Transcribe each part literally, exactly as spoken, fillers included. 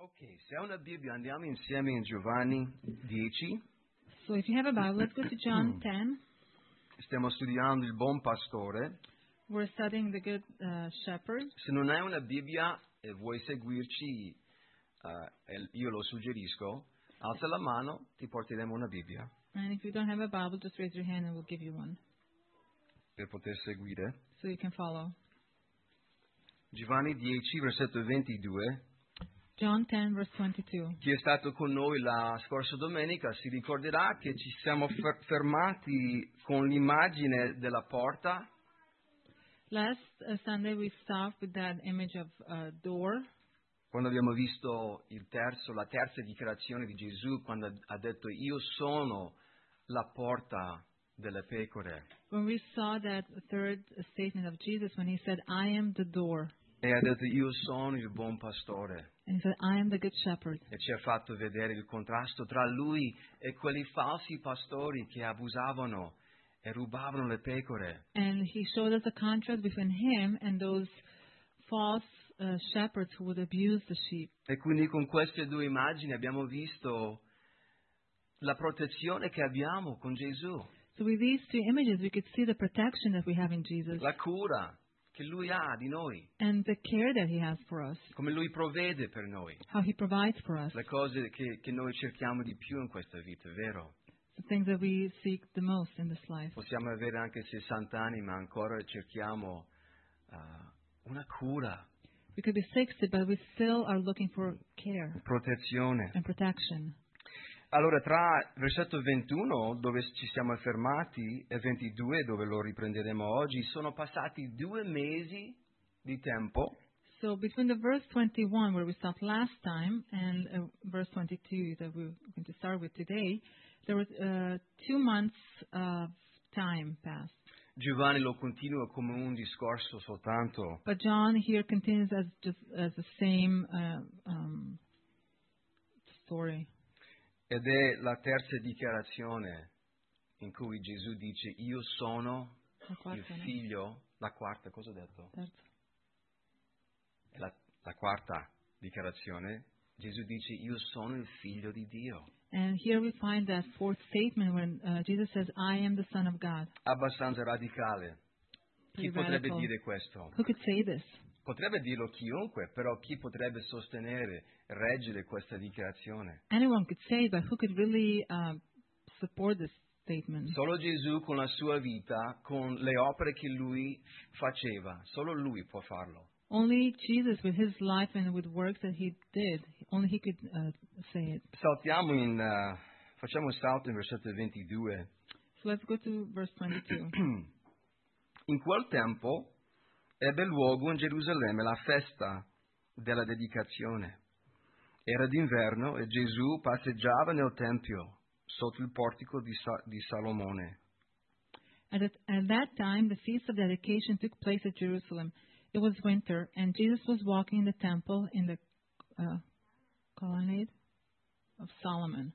Ok, se hai una Bibbia andiamo insieme in Giovanni dieci. So if you have a Bible, let's go to John ten. Stiamo studiando il buon pastore. We're studying the Good uh, Shepherd. Se non hai una Bibbia e vuoi seguirci, uh, e io lo suggerisco, alza la mano, ti porteremo una Bibbia And if you don't have a Bible, just raise your hand and we'll give you one per poter seguire. so you can follow. Giovanni dieci, versetto ventidue. John ten, verse twenty-two. Chi è stato con noi la scorsa domenica si ricorderà che ci siamo fer- fermati con l'immagine della porta. Last uh, Sunday we stopped with that image of uh, door. Quando abbiamo visto il terzo, la terza dichiarazione di Gesù, quando ha detto io sono la porta delle pecore. When we saw that third statement of Jesus when he said, I am the door. E ha detto io sono il buon pastore. And he said, I am the good shepherd. E ci ha fatto vedere il contrasto tra lui e quelli falsi pastori che abusavano e rubavano le pecore. And he showed us the contrast between him and those false uh, shepherds who would abuse the sheep. E quindi con queste due immagini abbiamo visto la protezione che abbiamo con Gesù, So with these two images, we could see the protection that we have in Jesus la cura che lui ha di noi, and the care that he has for us, come lui provvede per noi, how he provides for us, le cose che, che noi cerchiamo di più in questa vita, vero? the things that we seek the most in this life. Possiamo avere anche sessanta anni, ma ancora cerchiamo uh, una cura, We could be sixty, but we still are looking for care protezione. and protection. Allora, tra versetto ventuno, dove ci siamo fermati, e ventidue, dove lo riprenderemo oggi, sono passati due mesi di tempo So between the verse twenty-one, where we stopped last time, and uh, verse twenty-two that we're going to start with today, there was uh, two months of time passed. Giovanni lo continua come un discorso soltanto. But John here continues as just as the same uh, um, story. Ed è la terza dichiarazione in cui Gesù dice io sono La quarta, il no? figlio, la quarta, cosa ho detto? Terza. È la, la quarta dichiarazione. Gesù dice io sono il figlio di Dio. And here we find that fourth statement when uh, Jesus says, I am the Son of God. Abbastanza radicale. Chi Pretty potrebbe radical. dire questo? Who could say this? Potrebbe dirlo chiunque, però chi potrebbe sostenere, reggere questa dichiarazione? Anyone could say it, but who could really uh, support this statement? Solo Gesù con la sua vita, con le opere che lui faceva, solo lui può farlo. Only Jesus, with his life and with works that he did, only he could uh, say it. Saltiamo in, uh, facciamo un salto in versetto ventidue. So let's go to verse twenty-two. In quel tempo ebbe luogo in Gerusalemme la festa della dedicazione. Era d'inverno e Gesù passeggiava nel Tempio, sotto il portico di, Sa- di Salomone. At, that, at that time, the feast of dedication took place at Jerusalem. It was winter, and Jesus was walking in the temple in the uh, colonnade of Solomon.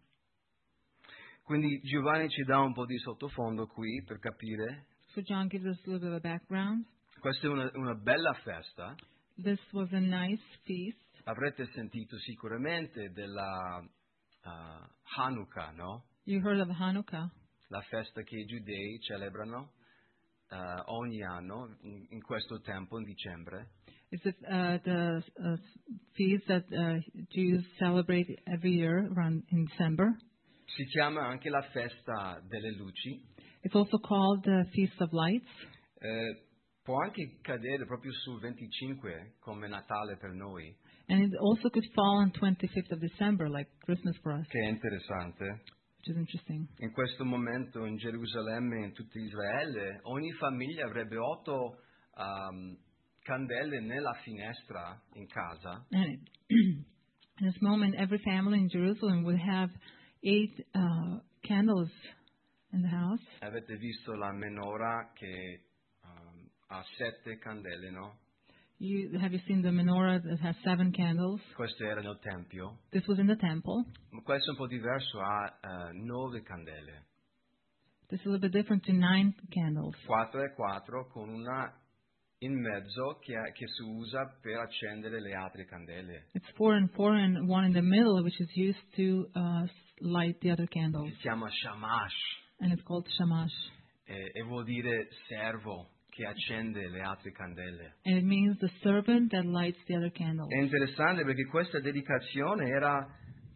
Quindi Giovanni ci dà un po' di sottofondo qui per capire. So John gives us a little bit of a background. Questa è una, una bella festa. This was a nice feast. Avrete sentito sicuramente della uh, Hanukkah, no? You heard of Hanukkah. La festa che i giudei celebrano uh, ogni anno in, in questo tempo, in dicembre. It's uh, the uh, feast that uh, Jews celebrate every year around in December. Si chiama anche la festa delle luci. It's also called the Feast of Lights. Eh, può anche cadere proprio sul venticinque come Natale per noi, And it also could fall on twenty-fifth of December, like Christmas for us, che è interessante. which is interesting. In questo momento in Gerusalemme, in tutto Israele, ogni famiglia avrebbe otto um, candele nella finestra in casa. And in this moment, every family in Jerusalem would have eight uh, candles in the house. Avete visto la menorah che um, ha sette candele, no? You have you seen the menorah that has seven candles? Questo era nel Tempio. This was in the temple. Ma questo è un po' diverso, ha uh, nove candele. This is a little bit different to nine candles. Quattro e quattro con una in mezzo che, che si usa per accendere le altre candele. It's four and four and one in the middle, which is used to uh, light the other candles. Si chiama shamash And it's called shamash. e, e vuol dire servo che accende le altre candele. And it means the servant that lights the other candles. È interessante perché questa dedicazione era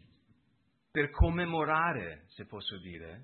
per commemorare, se posso dire,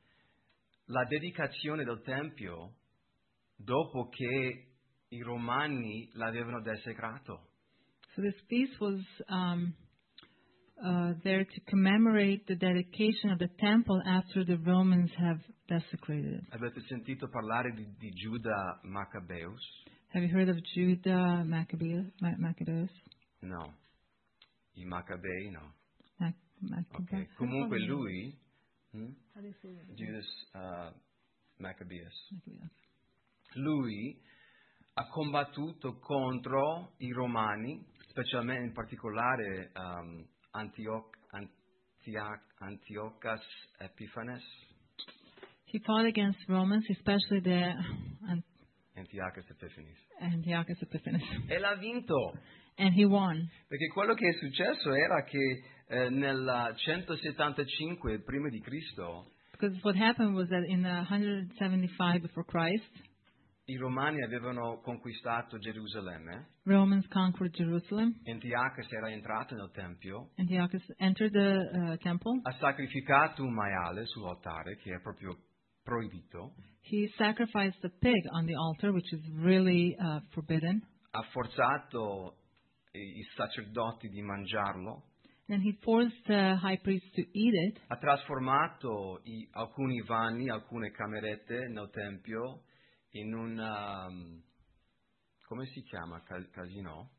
la dedicazione del Tempio dopo che i Romani l'avevano desecrato. So this feast was um, uh, there to commemorate the dedication of the temple after the Romans have desecrated it. Avete sentito parlare di, di Giuda Maccabeus? Have you heard of Judah Maccabeus? Ma- Maccabeus? No. I Maccabei no. Mac- Maccabeus? Ok. Comunque lui, hm? How do you say that? Judas uh, Maccabeus, Maccabeus. lui ha combattuto contro i Romani, specialmente in particolare um, Antioch, Antioch, Antiochus Epiphanes. He fought against Romans, especially the Ant- Antiochus Epiphanes. Antiochus Epiphanes. E l'ha vinto, And he won. perché quello che è successo era che eh, nel centosettantacinque prima di Cristo Because what happened was that in uh, one seventy-five before Christ, i Romani avevano conquistato Gerusalemme, Romans conquered Jerusalem. Antiochus era entrato nel Tempio, Antiochus entered the uh, temple. ha sacrificato un maiale sull'altare, che è proprio proibito, He sacrificed the pig on the altar, which is really uh, forbidden. ha forzato i, i sacerdoti di mangiarlo, Then he forced the high priest to eat it. ha trasformato i, alcuni vani, alcune camerette nel Tempio in un, um, come si chiama, Ca- casino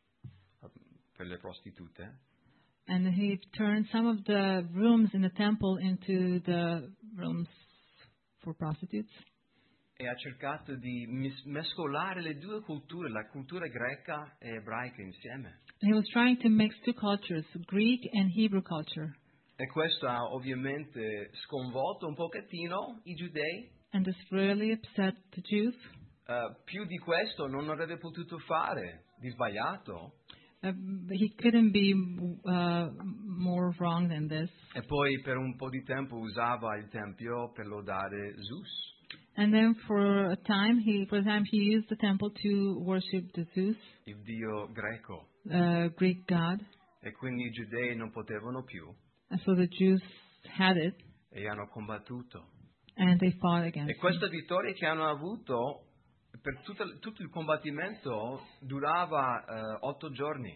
per le prostitute, And he turned some of the rooms in the temple into the rooms for prostitutes. e ha cercato di mis- mescolare le due culture, la cultura greca e ebraica insieme. And he was trying to mix two cultures, Greek and Hebrew culture. E questo ha ovviamente sconvolto un pochettino i giudei. And this really upset the Jews. Uh, più di questo non avrebbe potuto fare, di sbagliato. Uh, he couldn't be uh, more wrong than this. E poi per un po' di tempo usava il tempio per lodare Zeus. And then for a time, he for a time he used the temple to worship the Zeus, Il dio greco. uh, Greek god. E quindi i giudei non potevano più And so the Jews had it, e hanno combattuto. and they fought against E him. questa vittoria che hanno avuto per tutto, tutto il combattimento durava eh, otto giorni.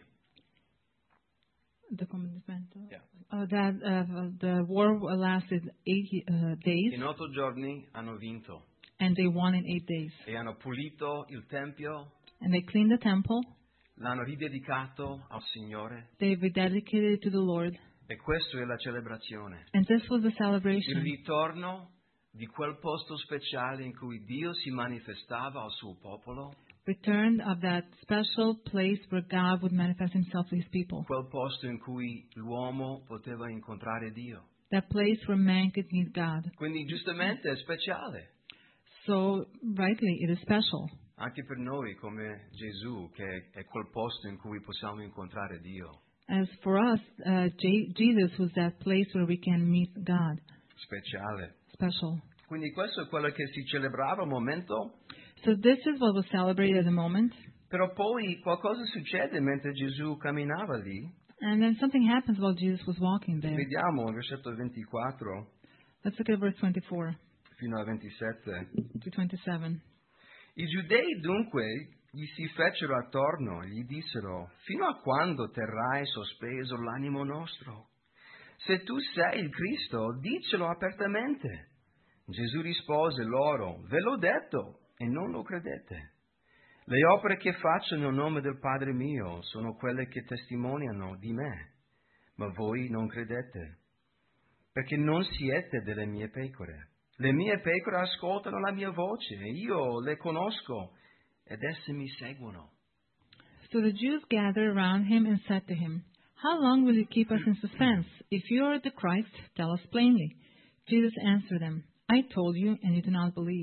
The commitment. Yeah. Uh, that uh, the war lasted eight uh, days, In otto giorni hanno vinto and they won in eight days. e hanno pulito il tempio, And they cleaned the temple. l'hanno ridedicato al Signore They rededicated it to the Lord, e questa è la celebrazione. and this was the Il celebration. ritorno di quel posto speciale in cui Dio si manifestava al suo popolo, Return of that special place where God would manifest Himself to His people. quel posto in cui l'uomo poteva incontrare Dio. That place where man could meet God. Quindi giustamente è speciale, So rightly, it is special. anche per noi come Gesù, che è quel posto in cui possiamo incontrare Dio. As for us, uh, J- Jesus was that place where we can meet God. Speciale. Special. Quindi questo è quello che si celebrava al momento, So this is what was celebrated at the moment. però poi qualcosa succede mentre Gesù camminava lì. And then something happens while Jesus was walking there. Vediamo il versetto ventiquattro Let's look at verse twenty-four fino al ventisette. to twenty-seven. I giudei dunque gli si fecero attorno e gli dissero: fino a quando terrai sospeso l'animo nostro? Se tu sei il Cristo, dicelo apertamente. Gesù rispose loro: ve l'ho detto e non lo credete. Le opere che faccio nel nome del Padre mio sono quelle che testimoniano di me, ma voi non credete, perché non siete delle mie pecore. Le mie pecore ascoltano la mia voce, e io le conosco, ed esse mi seguono. So the Jews gathered around him and said to him, How long will you keep us in suspense? If you are the Christ, tell us plainly. Jesus answered them, I told you, and you do not believe.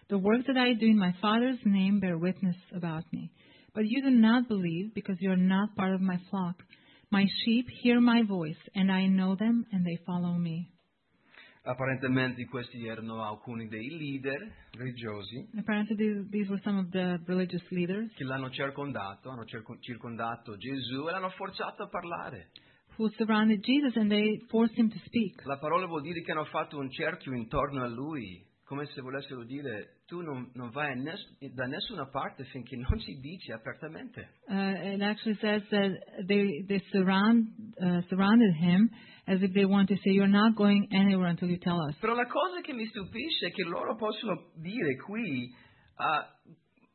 The works that I do in my Father's name bear witness about me. But you do not believe because you are not part of my flock. My sheep hear my voice, and I know them, and they follow me. Apparentemente questi erano alcuni dei leader religiosi Apparently, these, these were some of the religious leaders che l'hanno circondato, hanno circo- circondato Gesù e l'hanno forzato a parlare. who surrounded Jesus, and they forced him to speak. La parola vuol dire che hanno fatto un cerchio intorno a lui, come se volessero dire tu non, non vai a ness- da nessuna parte finché non ci dici apertamente. Uh, it actually says that they they surround uh, surrounded him as if they want to say, "You're not going anywhere until you tell us." Però la cosa che mi stupisce è che loro possono dire qui uh,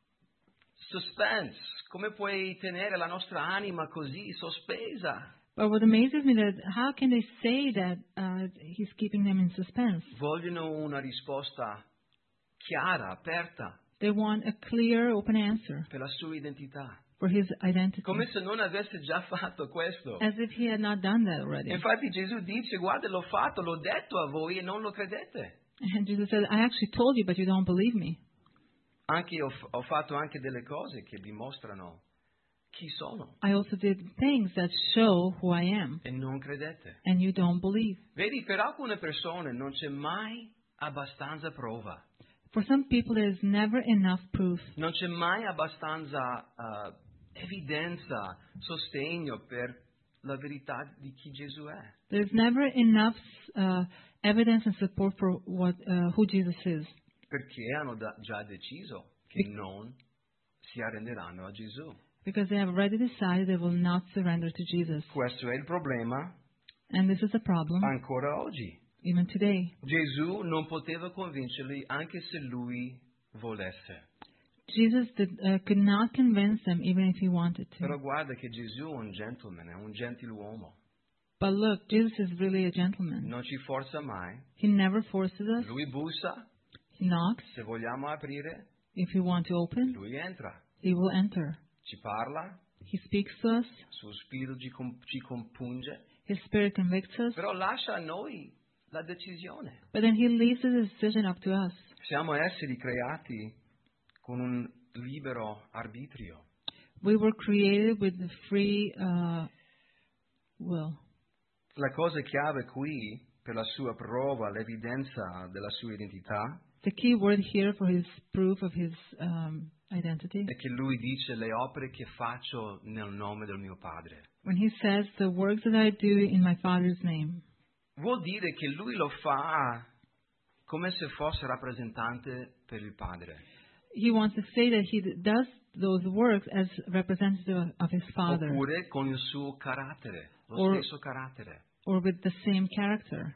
suspense, come puoi tenere la nostra anima così sospesa? But what amazes me that how can they say that uh, he's keeping them in suspense? Vogliono una risposta chiara, aperta, They want a clear, open answer per la sua identità. for his identity, Come se non avesse già fatto questo. as if he had not done that already. Infatti Gesù dice, guarda, l'ho fatto, l'ho detto a voi e non lo credete. And Jesus said, "I actually told you, but you don't believe me." Anche ho, ho fatto anche delle cose che dimostrano chi sono I also did things that show who I am, e non credete. and you don't believe. Vedi, per alcune persone non c'è mai abbastanza prova, For some people, there is never enough proof. non c'è mai abbastanza uh, evidenza, sostegno per la verità di chi Gesù è. There's never enough uh, evidence and support for what uh, who Jesus is, Perché hanno da- già deciso che non si arrenderanno a Gesù. because they have already decided they will not surrender to Jesus. Questo è il problema And this is a problem ancora oggi. even today. Gesù non poteva convincerli anche se lui volesse. Jesus did, uh, could not convince them even if he wanted to. Però guarda che Gesù è un gentleman, è un gentiluomo. But look, Jesus is really a gentleman. Non ci forza mai. He never forces us. Lui bussa, He knocks. se vogliamo aprire, If we want to open, lui entra. he will enter. Ci parla, He speaks to us. suo spirito ci, com- ci compunge, His spirit convicts us. però lascia a noi la decisione. But then he leaves the decision up to us. Siamo esseri creati con un libero arbitrio. We were created with the free uh, will. La cosa chiave qui, per la sua prova, l'evidenza della sua identità, The key word here for his proof of his um, identity, è che lui dice le opere che faccio nel nome del mio Padre. when he says, "The works that I do in my Father's name," Vuol dire che lui lo fa come se fosse rappresentante per il Padre. he wants to say that he d- does those works as representative of his Father, Oppure con il suo carattere, lo Or- stesso carattere, or with the same character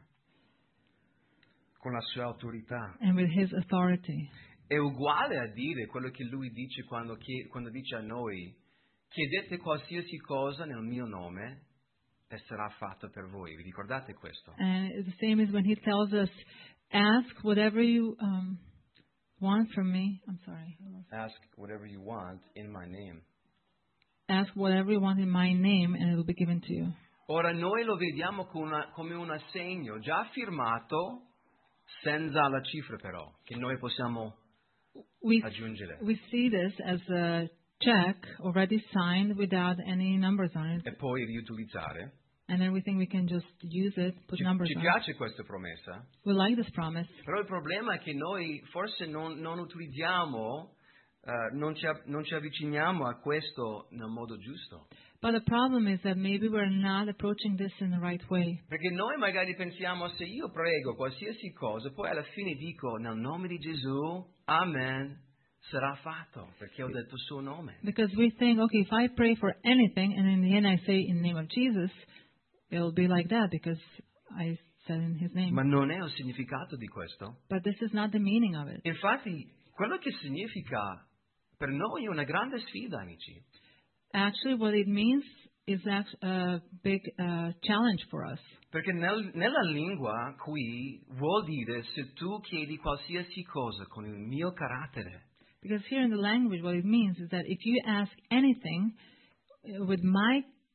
con la sua autorità. and with his authority. È uguale a dire quello che lui dice quando, chie- quando dice a noi, chiedete qualsiasi cosa nel mio nome e sarà fatto per voi. Vi ricordate questo? And it's the same as when he tells us, "Ask whatever you um, want from me." I'm sorry. Ask whatever you want in my name. Ask whatever you want in my name, and it will be given to you. Ora noi lo vediamo come, una- come un assegno già firmato, senza la cifra però, che noi possiamo We aggiungere. we see this as a check already signed without any numbers on it, E poi riutilizzare. and then we think we can just use it, put Ci, numbers ci on it. piace questa promessa, We like this promise, però il problema è che noi forse non, non utilizziamo, eh, non, ci, av- non ci avviciniamo a questo nel modo giusto. but the problem is that maybe we're not approaching this in the right way. Perché noi magari pensiamo, se io prego qualsiasi cosa, poi alla fine dico, nel nome di Gesù, amen, sarà fatto, perché ho detto il suo nome. Because we think, okay, if I pray for anything, and in the end I say in the name of Jesus, it'll be like that because I said in His name. Ma non è il significato di questo. But this is not the meaning of it. Infatti, quello che significa per noi è una grande sfida, amici. Actually, what it means is act- a big uh, challenge for us. Perché nel- nella lingua qui vuol dire se tu chiedi qualsiasi cosa con il mio carattere, Because here in the language, what it means is that if you ask anything uh, with my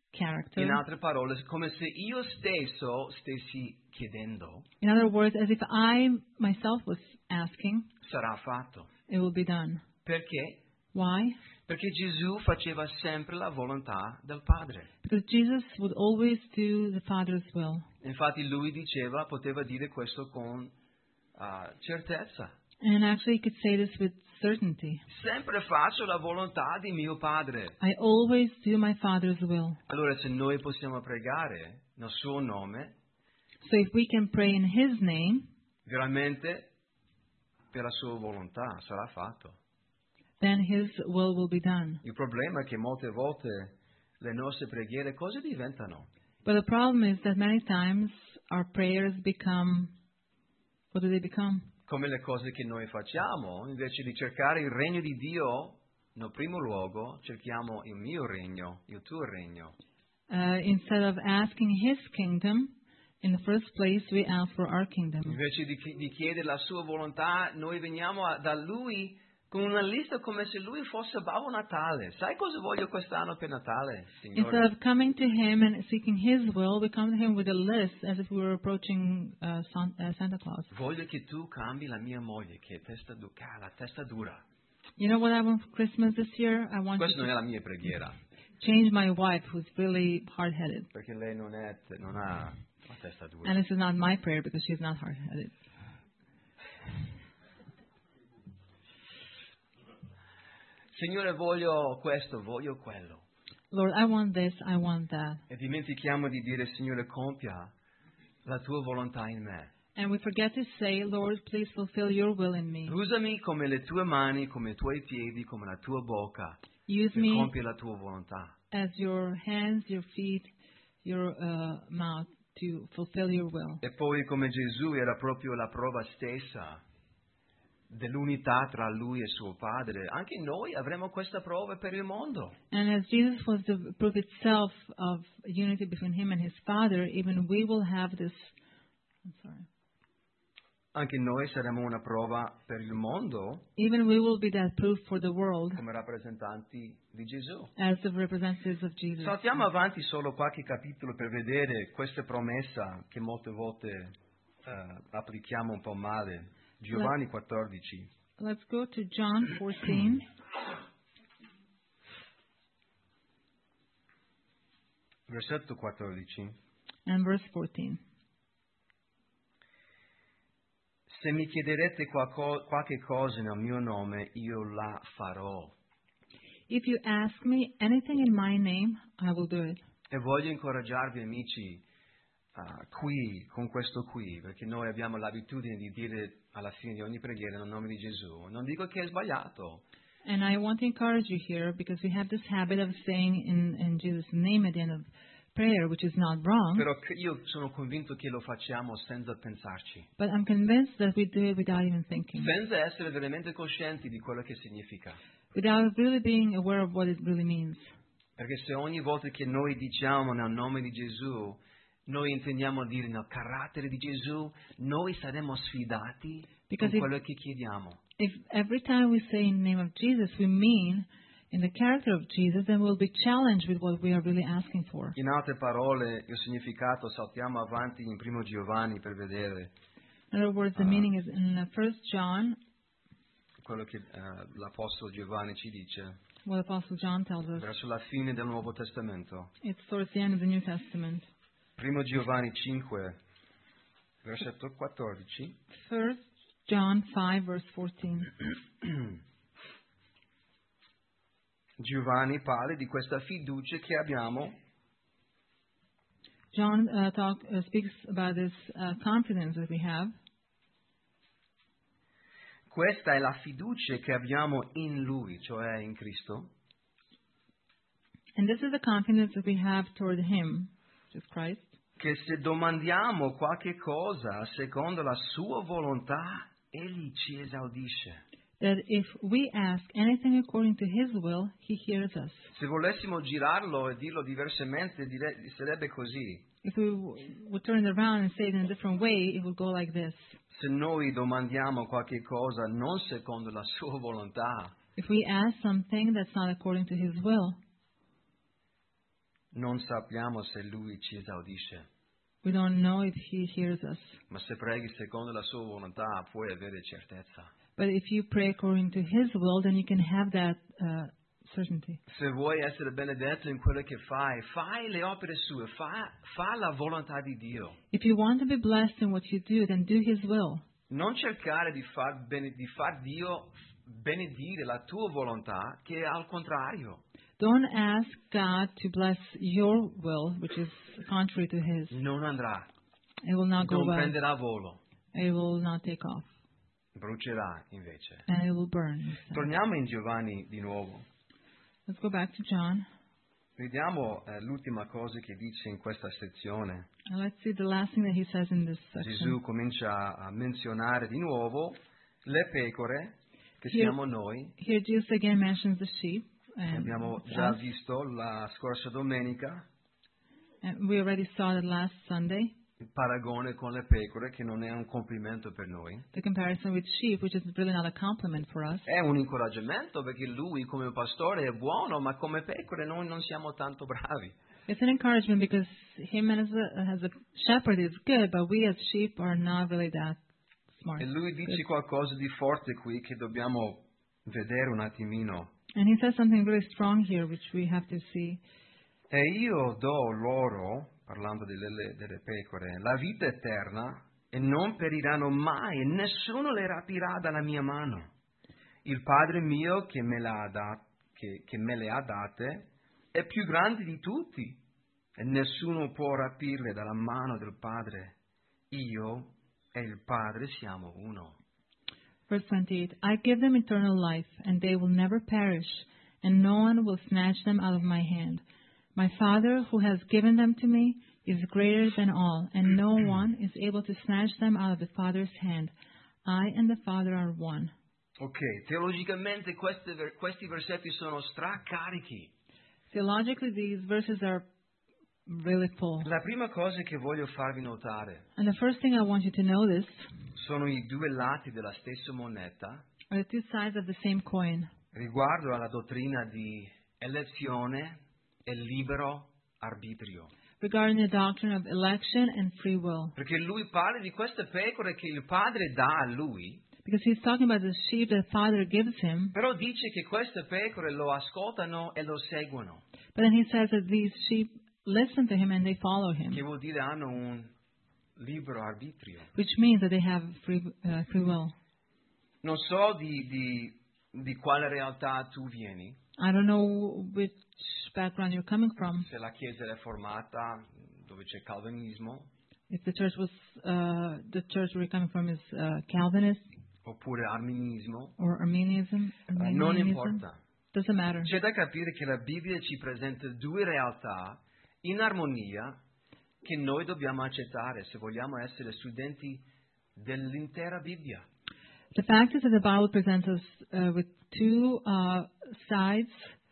character. In altre parole, come se io stesso stessi chiedendo, In other words, as if I myself was asking, sarà fatto. it will be done. Perché? Why? Perché Gesù faceva sempre la volontà del Padre. Because Jesus would always do the Father's will. Infatti lui diceva, poteva dire questo con uh, certezza. And actually, he could say this with certainty. Sempre faccio la volontà di mio Padre. I always do my Father's will. Allora se noi possiamo pregare nel suo nome, So if we can pray in His name, veramente per la sua volontà sarà fatto. then His will will be done. Il problema è che molte volte le nostre preghiere cosa diventano? But the problem is that many times our prayers become, what do they become? Come le cose che noi facciamo, invece di cercare il regno di Dio, nel primo luogo cerchiamo il mio regno, il tuo regno. Uh, instead of asking His kingdom, in the first place, we ask for our kingdom. Invece di, di chiedere la sua volontà, noi veniamo a, da Lui con una lista come se Lui fosse Babbo Natale. Sai cosa voglio quest'anno per Natale, Instead Signore? of coming to Him and seeking His will, we come to Him with a list as if we were approaching uh, San- uh, Santa Claus. Voglio che tu cambi la mia moglie, che è testa du- che ha la testa dura. You know what I want for Christmas this year? I want you Questa non to è la mia preghiera, change my wife, who's really hard-headed. perché lei non, è, non ha la testa dura. And this is not my prayer because she's not hard-headed. Signore, voglio questo, voglio quello. Lord, I want this, I want that. E dimentichiamo di dire, Signore, compia la tua volontà in me. And we forget to say, Lord, please fulfill your will in me. Usami come le tue mani, come i tuoi piedi, come la tua bocca, Use per me compiere la tua volontà. as your hands, your feet, your uh, mouth to fulfill your will. E poi come Gesù era proprio la prova stessa dell'unità tra Lui e suo Padre, anche noi avremo questa prova per il mondo. And as Jesus was the proof itself of unity between Him and His Father, even we will have this. I'm sorry. Anche noi saremo una prova per il mondo Even we will be that proof for the world come rappresentanti di Gesù. as the representatives of Jesus. Saltiamo avanti solo qualche capitolo per vedere questa promessa che molte volte eh, applichiamo un po' male. Giovanni quattordici. Let's go to John fourteen. Versetto quattordici. And verse fourteen. Se mi chiederete qualco- qualche cosa nel mio nome, io la farò. If you ask me anything in my name, I will do it. E voglio incoraggiarvi, amici, uh, qui, con questo qui, perché noi abbiamo l'abitudine di dire alla fine di ogni preghiera nel nome di Gesù. Non dico che è sbagliato, And I want to encourage you here because we have this habit of saying in, in Jesus' name at the end of prayer, which is not wrong. però che- io sono convinto che lo facciamo senza pensarci, But I'm convinced that we do it without even thinking, senza essere veramente coscienti di quello che significa. without really being aware of what it really means. Perché se ogni volta che noi diciamo nel nome di Gesù, noi intendiamo dire nel carattere di Gesù, noi saremo sfidati Because con if- quello che chiediamo. If every time we say in the name of Jesus, we mean in the character of Jesus, then we'll be challenged with what we are really asking for. In altre parole, il significato, saltiamo avanti in primo Giovanni per vedere In other words, the meaning is in uh, First John, quello che eh, l'Apostolo Giovanni ci dice, what Apostle John tells us. verso la fine del Nuovo Testamento. It's towards the end of the New Testament. Primo Giovanni cinque, versetto quattordici. First John five, verse fourteen. Giovanni parla di questa fiducia che abbiamo John uh, talk, uh, speaks about this uh, confidence that we have. Questa è la fiducia che abbiamo in Lui, cioè in Cristo, And this is the confidence that we have toward Him, which is Christ, che se domandiamo qualche cosa secondo la sua volontà, Egli ci esaudisce. that if we ask anything according to His will, He hears us. Se volessimo girarlo e dirlo diversamente, dire- sarebbe così. If we w- would turn it around and say it in a different way, it would go like this. Se noi domandiamo qualche cosa non secondo la sua volontà, If we ask something that's not according to His will, non sappiamo se Lui ci esaudisce, We don't know if He hears us. ma se preghi secondo la sua volontà puoi avere certezza. But if you pray according to His will, then you can have that uh, certainty. Se vuoi essere benedetto in quello che fai, fai le opere sue, fa, fa la volontà di Dio. If you want to be blessed in what you do, then do His will. Non cercare di far, bene, di far Dio benedire la tua volontà, che è al contrario. Don't ask God to bless your will, which is contrary to His. Non andrà, It will not go non well. prenderà volo, It will not take off. brucerà invece. And it will burn. instead. Torniamo in Giovanni di nuovo. Let's go back to John. Vediamo eh, l'ultima cosa che dice in questa sezione. And let's see the last thing that He says in this Gesù section. comincia a menzionare di nuovo le pecore, che Here- siamo noi. Here Jesus again mentions the sheep. che And, abbiamo it's già us. visto la scorsa domenica, And we already saw that last Sunday, il paragone con le pecore, che non è un complimento per noi. the comparison with sheep, which is really not a compliment for us. È un incoraggiamento perché lui come pastore è buono, ma come pecore noi non siamo tanto bravi. It's an encouragement because him as a, as a shepherd is good, but we as sheep are not really that smart. E lui dice qualcosa di forte qui che dobbiamo vedere un attimino. And he says something really strong here, which we have to see. E io do loro, parlando delle, delle pecore, la vita eterna e non periranno mai e nessuno le rapirà dalla mia mano. Il Padre mio che me, l'ha dat- che, che me le ha date è più grande di tutti e nessuno può rapirle dalla mano del Padre. Io e il Padre siamo uno. Verse twenty-eight, I give them eternal life, and they will never perish, and no one will snatch them out of my hand. My Father, who has given them to me, is greater than all, and no one is able to snatch them out of the Father's hand. I and the Father are one. Ok, teologicamente queste ver- questi versetti sono stracarichi. Theologically, these verses are really full. La prima cosa che voglio farvi notare And the first thing I want you to notice sono i due lati della stessa moneta are the two sides of the same coin riguardo alla dottrina di elezione e libero arbitrio. regarding the doctrine of election and free will. Perché lui parla di queste pecore che il padre dà a lui, Because he's talking about the sheep that Father gives him, però dice che queste pecore lo ascoltano e lo seguono, but then he says that these sheep listen to him and they follow him, che vuol dire hanno un libero arbitrio. which means that they have free, uh, free will. Non so di, di, di quale realtà tu vieni, I don't know which background you're coming from. se la Chiesa è reformata, dove c'è calvinismo, If the church was, uh, the church where you're coming from is uh, Calvinist oppure arminismo, or Arminianism, eh, non Arminianism, importa. doesn't matter. C'è da capire che la Bibbia ci presenta due realtà in armonia che noi dobbiamo accettare se vogliamo essere studenti dell'intera Bibbia. The fact is that the Bible presents us uh, with two uh, sides,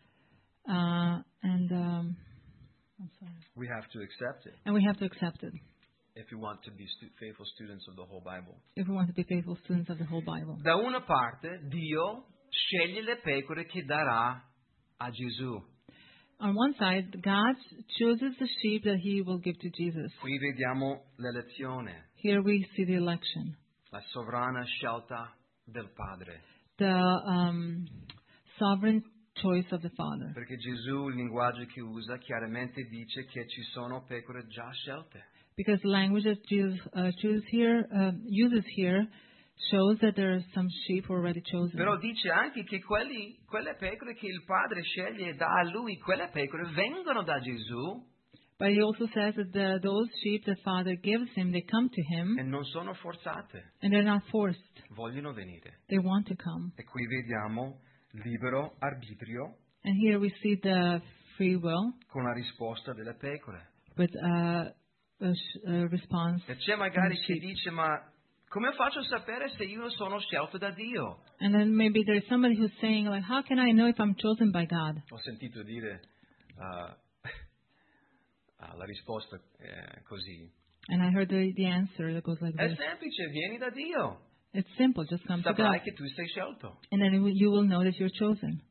uh, and um, I'm sorry, We have to accept it and we have to accept it if we want to be stu- faithful students of the whole Bible. if we want to be faithful students of the whole Bible. Da una parte, Dio sceglie le pecore che darà a Gesù. On one side, God chooses the sheep that He will give to Jesus. Qui vediamo l'elezione, Here we see the election, la sovrana scelta del Padre. the um, sovereign choice of the Father. Perché Gesù, il linguaggio che usa, chiaramente dice che ci sono pecore già scelte. Because the language that Jesus uh, chooses here, uh, uses here shows that there are some sheep who are already chosen. Però dice anche che quelli, quelle pecore che il Padre sceglie e dà a Lui, quelle pecore vengono da Gesù But He also says that the, those sheep the Father gives Him, they come to Him, e non sono forzate, and they're not forced. vogliono venire. They want to come. E qui vediamo libero arbitrio And here we see the free will con la risposta delle pecore. with uh, a, sh- a response. E c'è magari chi dice, ma come faccio a sapere se io sono scelto da Dio? And then maybe there's somebody who's saying, like, how can I know if I'm chosen by God? Ho sentito dire uh, uh, la risposta è così. And I heard the, the answer that goes like È this. semplice, vieni da Dio. It's simple, just come to God. Saprai che tu sei scelto. And then you will know that you're chosen.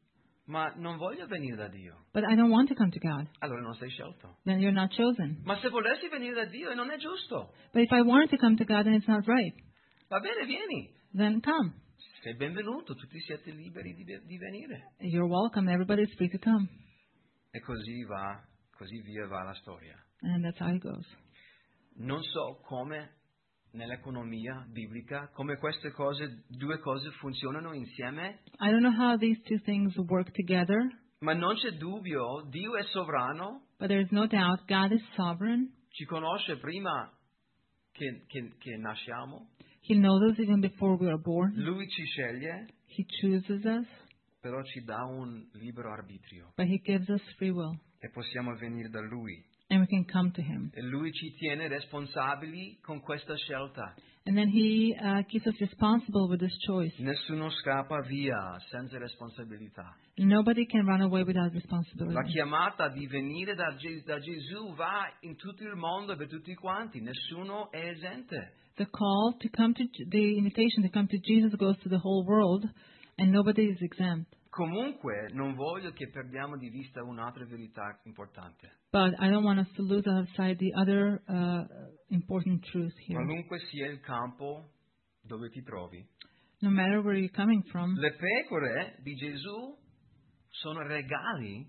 Ma non voglio venire da Dio. But I don't want to come to God. Allora non sei scelto. Then you're not chosen. Ma se volessi venire da Dio e non è giusto, But if I wanted to come to God, then it's not right. va bene, vieni. Then come. Sei benvenuto, tutti siete liberi di, di venire. You're welcome. Everybody's free to come. E così va, così via va la storia. And that's how it goes. Non so come nell'economia biblica, come queste cose, due cose funzionano insieme, I don't know how these two things work together, ma non c'è dubbio, Dio è sovrano, but there's no doubt God is sovereign. ci conosce prima che, che, che nasciamo, He knows us even before we are born. Lui ci sceglie, He chooses us, però ci dà un libero arbitrio but He gives us free will. e possiamo venire da Lui. And we can come to Him. E Lui ci tiene responsabili con questa scelta. And then He uh, keeps us responsible with this choice. Nessuno scappa via senza responsabilità. Nobody can run away without La responsibility. chiamata di venire da, Ge- da Gesù va in tutto il mondo e per tutti quanti, nessuno è esente. The call to come to, the invitation to come to Jesus goes to the whole world, and nobody is exempt. Comunque non voglio che perdiamo di vista un'altra verità importante. But I don't want us to lose outside the other uh, important truth here. Qualunque sia il campo dove ti trovi, No matter where you're coming from, le pecore di Gesù sono regali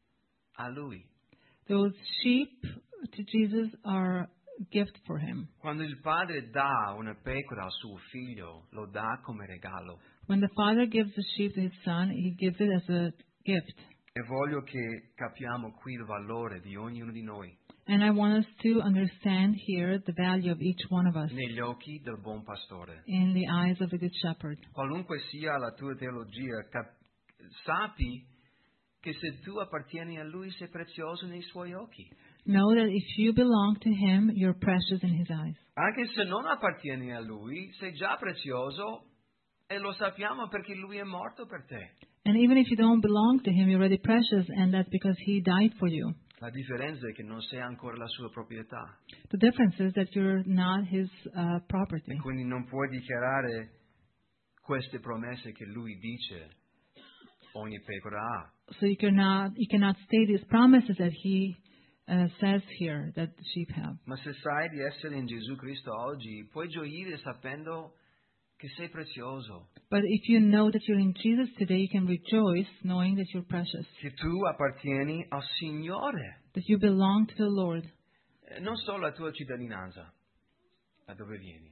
a Lui. those sheep to Jesus are a gift for Him. Quando il padre dà una pecora al suo figlio, lo dà come regalo. When the Father gives the sheep to His Son, He gives it as a gift. E voglio che capiamo qui il valore di ognuno di noi And I want us to understand here the value of each one of us negli occhi del buon pastore. in the eyes of the Good Shepherd. Qualunque sia la tua teologia, cap- sappi che se tu appartieni a Lui sei prezioso nei Suoi occhi. Know that if you belong to Him, you're precious in His eyes. Anche se non appartieni a Lui, sei già prezioso e lo sappiamo perché Lui è morto per te. And even if you don't belong to Him, you're already precious, and that's because He died for you. La differenza è che non sei ancora la sua proprietà The difference is that you're not His uh, e property. quindi non puoi dichiarare queste promesse che Lui dice ogni pecora ha. So you cannot you cannot state these promises that He uh, says here that the sheep have. Ma se sai di essere in Gesù Cristo oggi, puoi gioire sapendo che sei prezioso, But if you know that you're in Jesus today, you can rejoice knowing that you're precious, che tu appartieni al Signore, that you belong to the Lord. Eh, non solo la tua cittadinanza, da dove vieni,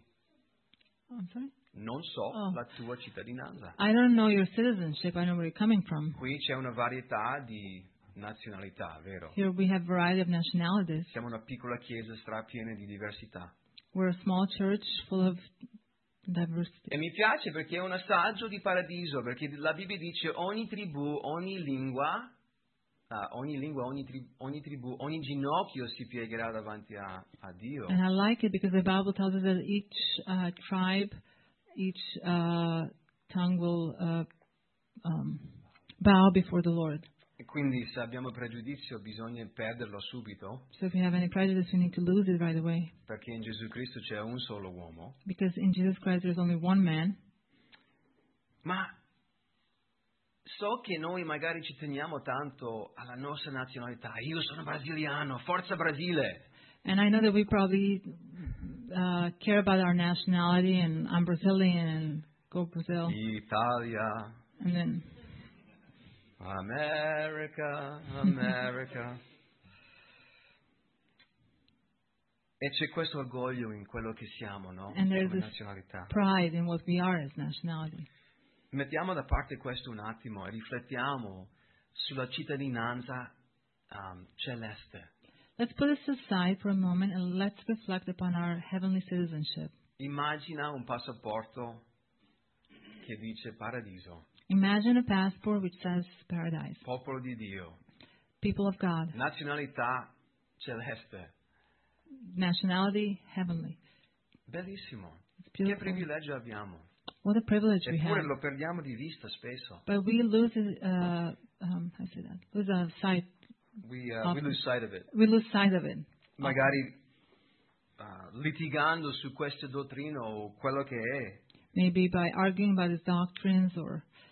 I'm sorry? non so Oh. la tua cittadinanza. I don't know your citizenship. I know where you're coming from. Qui c'è una varietà di nazionalità, vero? Here we have variety of nationalities. Siamo una piccola chiesa strapiena di diversità. We're a small church full of diversity. E mi piace perché è un assaggio di paradiso, perché la Bibbia dice ogni tribù, ogni lingua, ah, ogni lingua, ogni, tri- ogni tribù, ogni ginocchio si piegherà davanti a, a Dio. And I like it because the Bible tells us that each uh, tribe, each uh, tongue will uh, um, bow before the Lord. E quindi se abbiamo pregiudizio bisogna perderlo subito, So if we have any prejudice, we need to lose it right away. perché in Gesù Cristo c'è un solo uomo. Because in Jesus Christ there's only one man. Ma so che noi magari ci teniamo tanto alla nostra nazionalità. Io sono brasiliano, forza Brasile. And I know that we probably uh, care about our nationality, and I'm Brazilian, and go Brazil. Italia, And then, America, America. E c'è questo orgoglio in quello che siamo, no? And there's Come this nazionalità. pride in what we are as nationality. Mettiamo da parte questo un attimo e riflettiamo sulla cittadinanza um, celeste. Let's put this aside for a moment and let's reflect upon our heavenly citizenship. Immagina un passaporto che dice paradiso, Imagine a passport which says paradise, popolo di Dio, people of God, nazionalità celeste. nationality heavenly. Bellissimo. It's Che beautiful. privilegio abbiamo. What a privilege we Eppure have. lo perdiamo di vista spesso. But we lose it, uh, um, how do I say that? Lose a sight. We, uh, we lose sight of it. We lose sight of it. Magari uh, litigando su queste dottrine o quello che è. Maybe by arguing about his doctrines or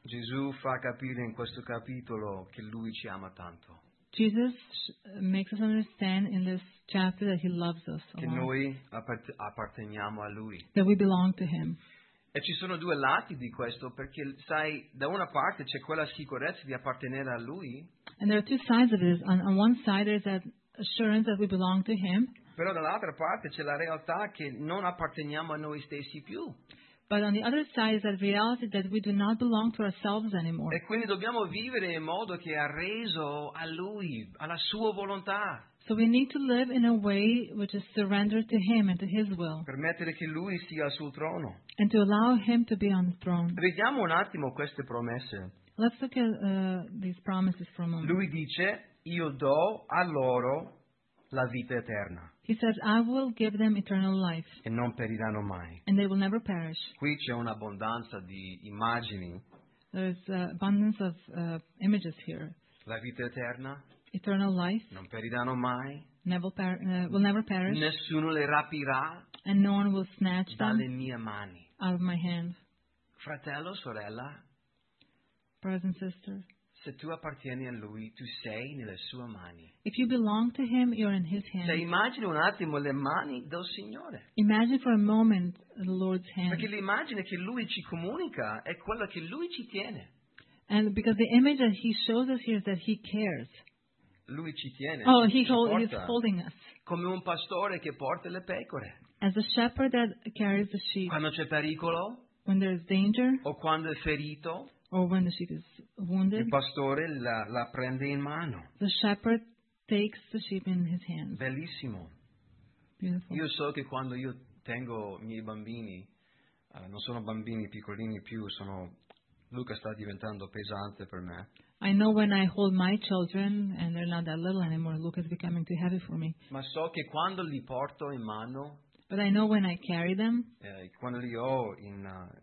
Gesù fa capire in questo capitolo che Lui ci ama tanto, Jesus makes us understand in this chapter that He loves us a che lot, noi appart- apparteniamo a Lui. that we belong to Him. E ci sono due lati di questo, perché sai, da una parte c'è quella sicurezza di appartenere a Lui, And there are two sides of this. On, on one side, there's that assurance that we belong to Him, però dall'altra parte c'è la realtà che non apparteniamo a noi stessi più. but on the other side is that reality that we do not belong to ourselves anymore. E quindi dobbiamo vivere in modo che ha reso a Lui, alla Sua volontà. So we need to live in a way which is surrendered to Him and to His will, Permettere che Lui sia sul trono. and to allow Him to be on the throne. Vediamo un attimo queste promesse. Let's look at uh, these promises for a moment. Lui dice, io do a loro la vita eterna He says, I will give them eternal life, e non periranno mai. and they will never perish. Qui c'è un'abbondanza di immagini. There's uh, abundance of uh, images here. La vita eterna Eternal life non periranno mai. never per- uh, will never perish, Nessuno le rapirà and no one will snatch dalle them mie mani. out of my hand. Fratello, sorella, Brothers and sisters, se tu appartieni a Lui, tu sei nelle sue mani. if you belong to Him, you're in His Se hand. immagini un attimo le mani del Signore. Imagine for a moment the Lord's hand. Perché l'immagine che Lui ci comunica è quella che Lui ci tiene. And because the image that He shows us here is that He cares. Lui ci tiene. Oh, ci he hold, He's porta holding us. come un pastore che porta le pecore. As a shepherd that carries the sheep, Quando c'è pericolo when there's danger o quando è ferito, or when the sheep is wounded, il pastore la, la prende in mano. the shepherd takes the sheep in his hands. Bellissimo. Beautiful. Io so che quando io tengo i miei bambini, eh, non sono bambini piccolini più, sono... Luca sta diventando pesante per me. I know when I hold my children, and they're not that little anymore, Luke is becoming too heavy for me. Ma so che quando li porto in mano, But I know when I carry them, eh, quando li ho in,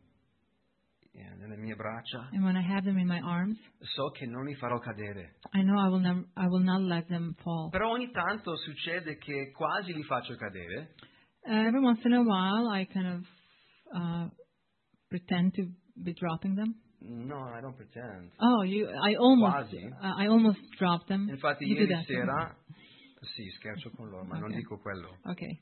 uh, eh, nelle mie braccia, and when I have them in my arms, so che non li farò cadere. I know I will never, I will not let them fall. Però ogni tanto succede che quasi li faccio cadere Uh, every once in a while, I kind of uh, pretend to be dropping them. No, I don't pretend. Oh, you! I almost, Quasi. uh, I almost dropped them. Infatti You do ieri that. sera, sì, scherzo con loro, ma non Okay. dico quello. Okay.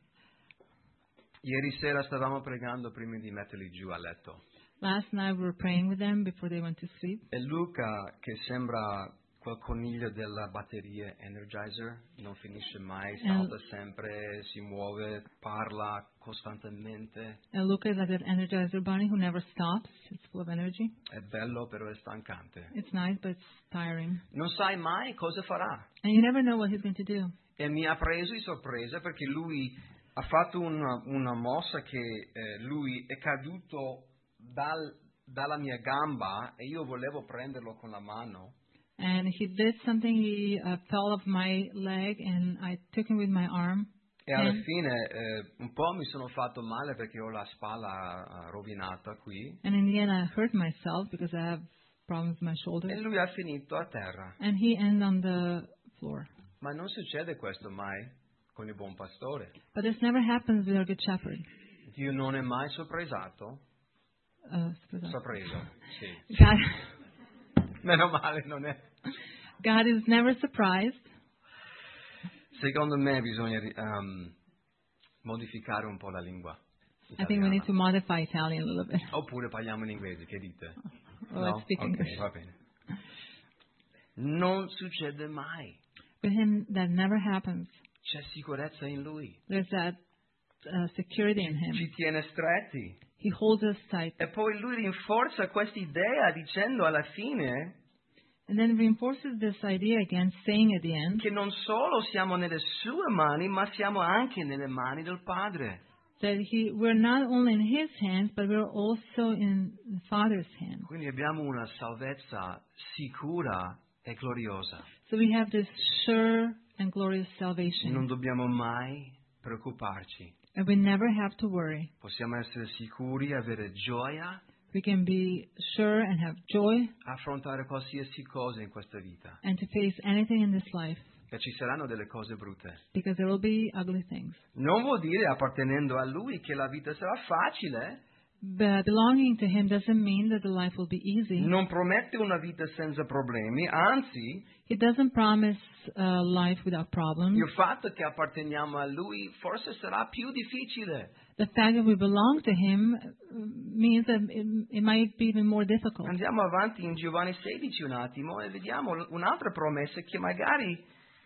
Ieri sera stavamo pregando prima di metterli giù a letto. Last night we were praying with them before they went to sleep. E Luca, che sembra quel coniglio della batteria Energizer, non finisce mai, salta sempre, si muove, parla costantemente. And Luca is like that Energizer bunny who never stops. It's full of energy. È bello, però è stancante. It's nice, but it's tiring. Non sai mai cosa farà. And you never know what he's going to do. E mi ha preso di sorpresa perché lui ha fatto una, una mossa che eh, lui è caduto dal- dalla mia gamba e io volevo prenderlo con la mano. And he did something, he uh, fell off my leg, and I took him with my arm. E alla And, fine eh, un po' mi sono fatto male perché ho la spalla eh, rovinata qui. and in the end, I hurt myself because I have problems with my E shoulders. lui ha finito a terra. And he ended on the floor. Ma non succede questo mai con il buon pastore. But this never happens with our good shepherd. Dio non è mai sorpresato. Uh, scusate. Sorpreso, sì. God, Meno male non è. God is never surprised. Secondo me bisogna um, modificare un po' la lingua I think we need italiana. to modify Italian a little bit. Oppure parliamo in inglese, che dite? Oh, No? let's speak Ok, English. va bene. Non succede mai. With him, that never happens. C'è sicurezza in lui. There's that uh, security in him. Ci tiene stretti. He holds us tight. E poi lui rinforza questa idea dicendo alla fine And then reinforces this idea again, saying at the end che non solo siamo nelle sue mani, ma siamo anche nelle mani del Padre. that he, we're not only in his hands, but we're also in the Father's hands. Quindi abbiamo una salvezza sicura e gloriosa. So we have this sure and glorious salvation. Non dobbiamo mai preoccuparci. And we never have to worry. Possiamo essere sicuri, avere gioia, We can be sure and have joy affrontare qualsiasi cosa in questa vita. and to face anything in this life, E ci saranno delle cose brutte. because there will be ugly things. Non vuol dire, appartenendo a Lui, che la vita sarà facile. Be- belonging to Him doesn't mean that the life will be easy. Non promette una vita senza problemi, anzi, He doesn't promise a life without problems. il fatto che apparteniamo a Lui forse sarà più difficile. The fact that we belong to Him uh, means that it, it might be even more difficult. Andiamo avanti in Giovanni sedici un attimo e vediamo un'altra promessa che magari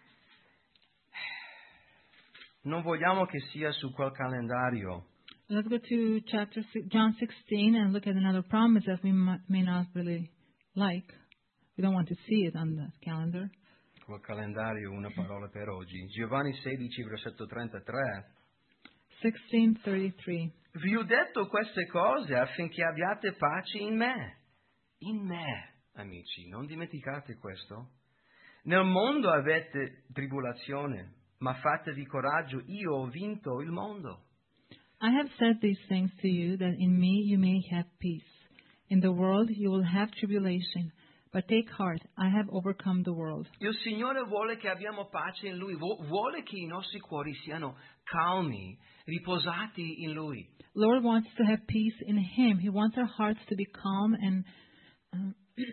non vogliamo che sia su quel calendario. Let's go to chapter six, John sixteen and look at another promise that we might, may not really like. We don't want to see it on the calendar. Quel calendario, una parola per oggi. Giovanni sedici, versetto trentatré. sixteen thirty-three. Vi ho detto queste cose affinché abbiate pace in me. In me, amici, non dimenticate questo. Nel mondo avete tribolazione, ma fatevi coraggio, io ho vinto il mondo. I have said these things to you that in me you may have peace. In the world you will have tribulation, but take heart, I have overcome the world. Il Signore vuole che abbiamo pace in Lui, vuole che i nostri cuori siano calmi, riposati in Lui. Lord wants to have peace in Him. He wants our hearts to be calm and uh,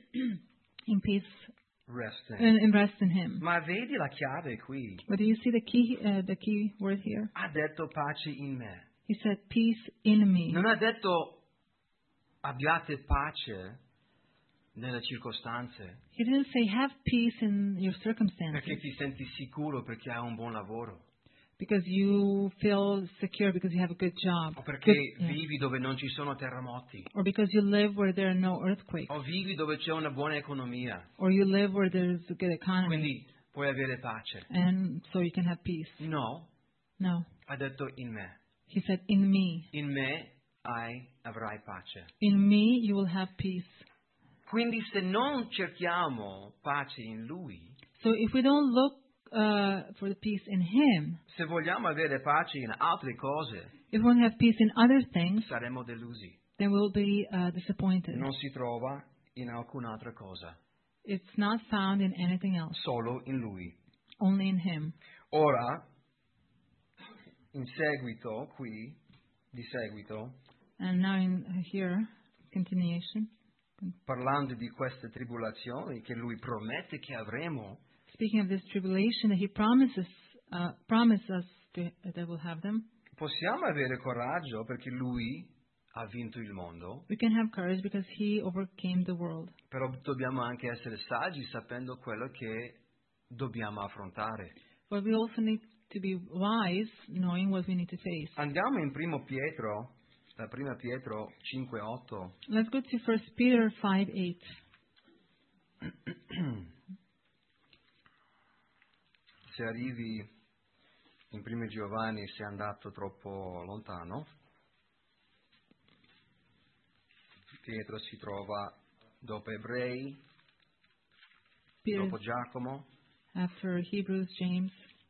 in peace Rest in. and, and rest in Him. Ma vedi la chiave qui. But do you see the key, uh, the key word here? Ha detto pace in me. He said, peace in me. Non ha detto abbiate pace nelle circostanze, He didn't say have peace in your perché circumstances ti senti sicuro, perché hai un buon lavoro, because you feel secure because you have a good job. o perché Good- yeah. vivi dove non ci sono terremoti, Or because you live where there are no earthquakes. o vivi dove c'è una buona economia, Or you live where there's a good economy. quindi puoi avere pace. And so you can have peace. No, No. ha detto in me. He said, in me. In me hai, avrai pace. In me you will have peace. Quindi se non cerchiamo pace in Lui, So if we don't look uh, for the peace in Him, se vogliamo avere pace in altre cose, if we want to have peace in other things, saremo delusi. then we'll be uh, disappointed. Non si trova in alcun'altra cosa, It's not found in anything else, solo in Lui. only in Him. Ora, in seguito, qui, di seguito, And now in uh, here, continuation, parlando di queste tribolazioni che Lui promette che avremo, speaking of this tribulation that He promises uh, promised us to, that we'll have them, possiamo avere coraggio perché Lui ha vinto il mondo, we can have courage because He overcame the world. però dobbiamo anche essere saggi sapendo quello che dobbiamo affrontare. But we also need to be wise, knowing what we need to face. Andiamo in primo Pietro, la prima Pietro cinque otto. Let's go to First Peter five eight. Se arrivi in primo Giovanni sei andato troppo lontano. Pietro si trova dopo Ebrei, Peter dopo Giacomo. after Hebrews, James.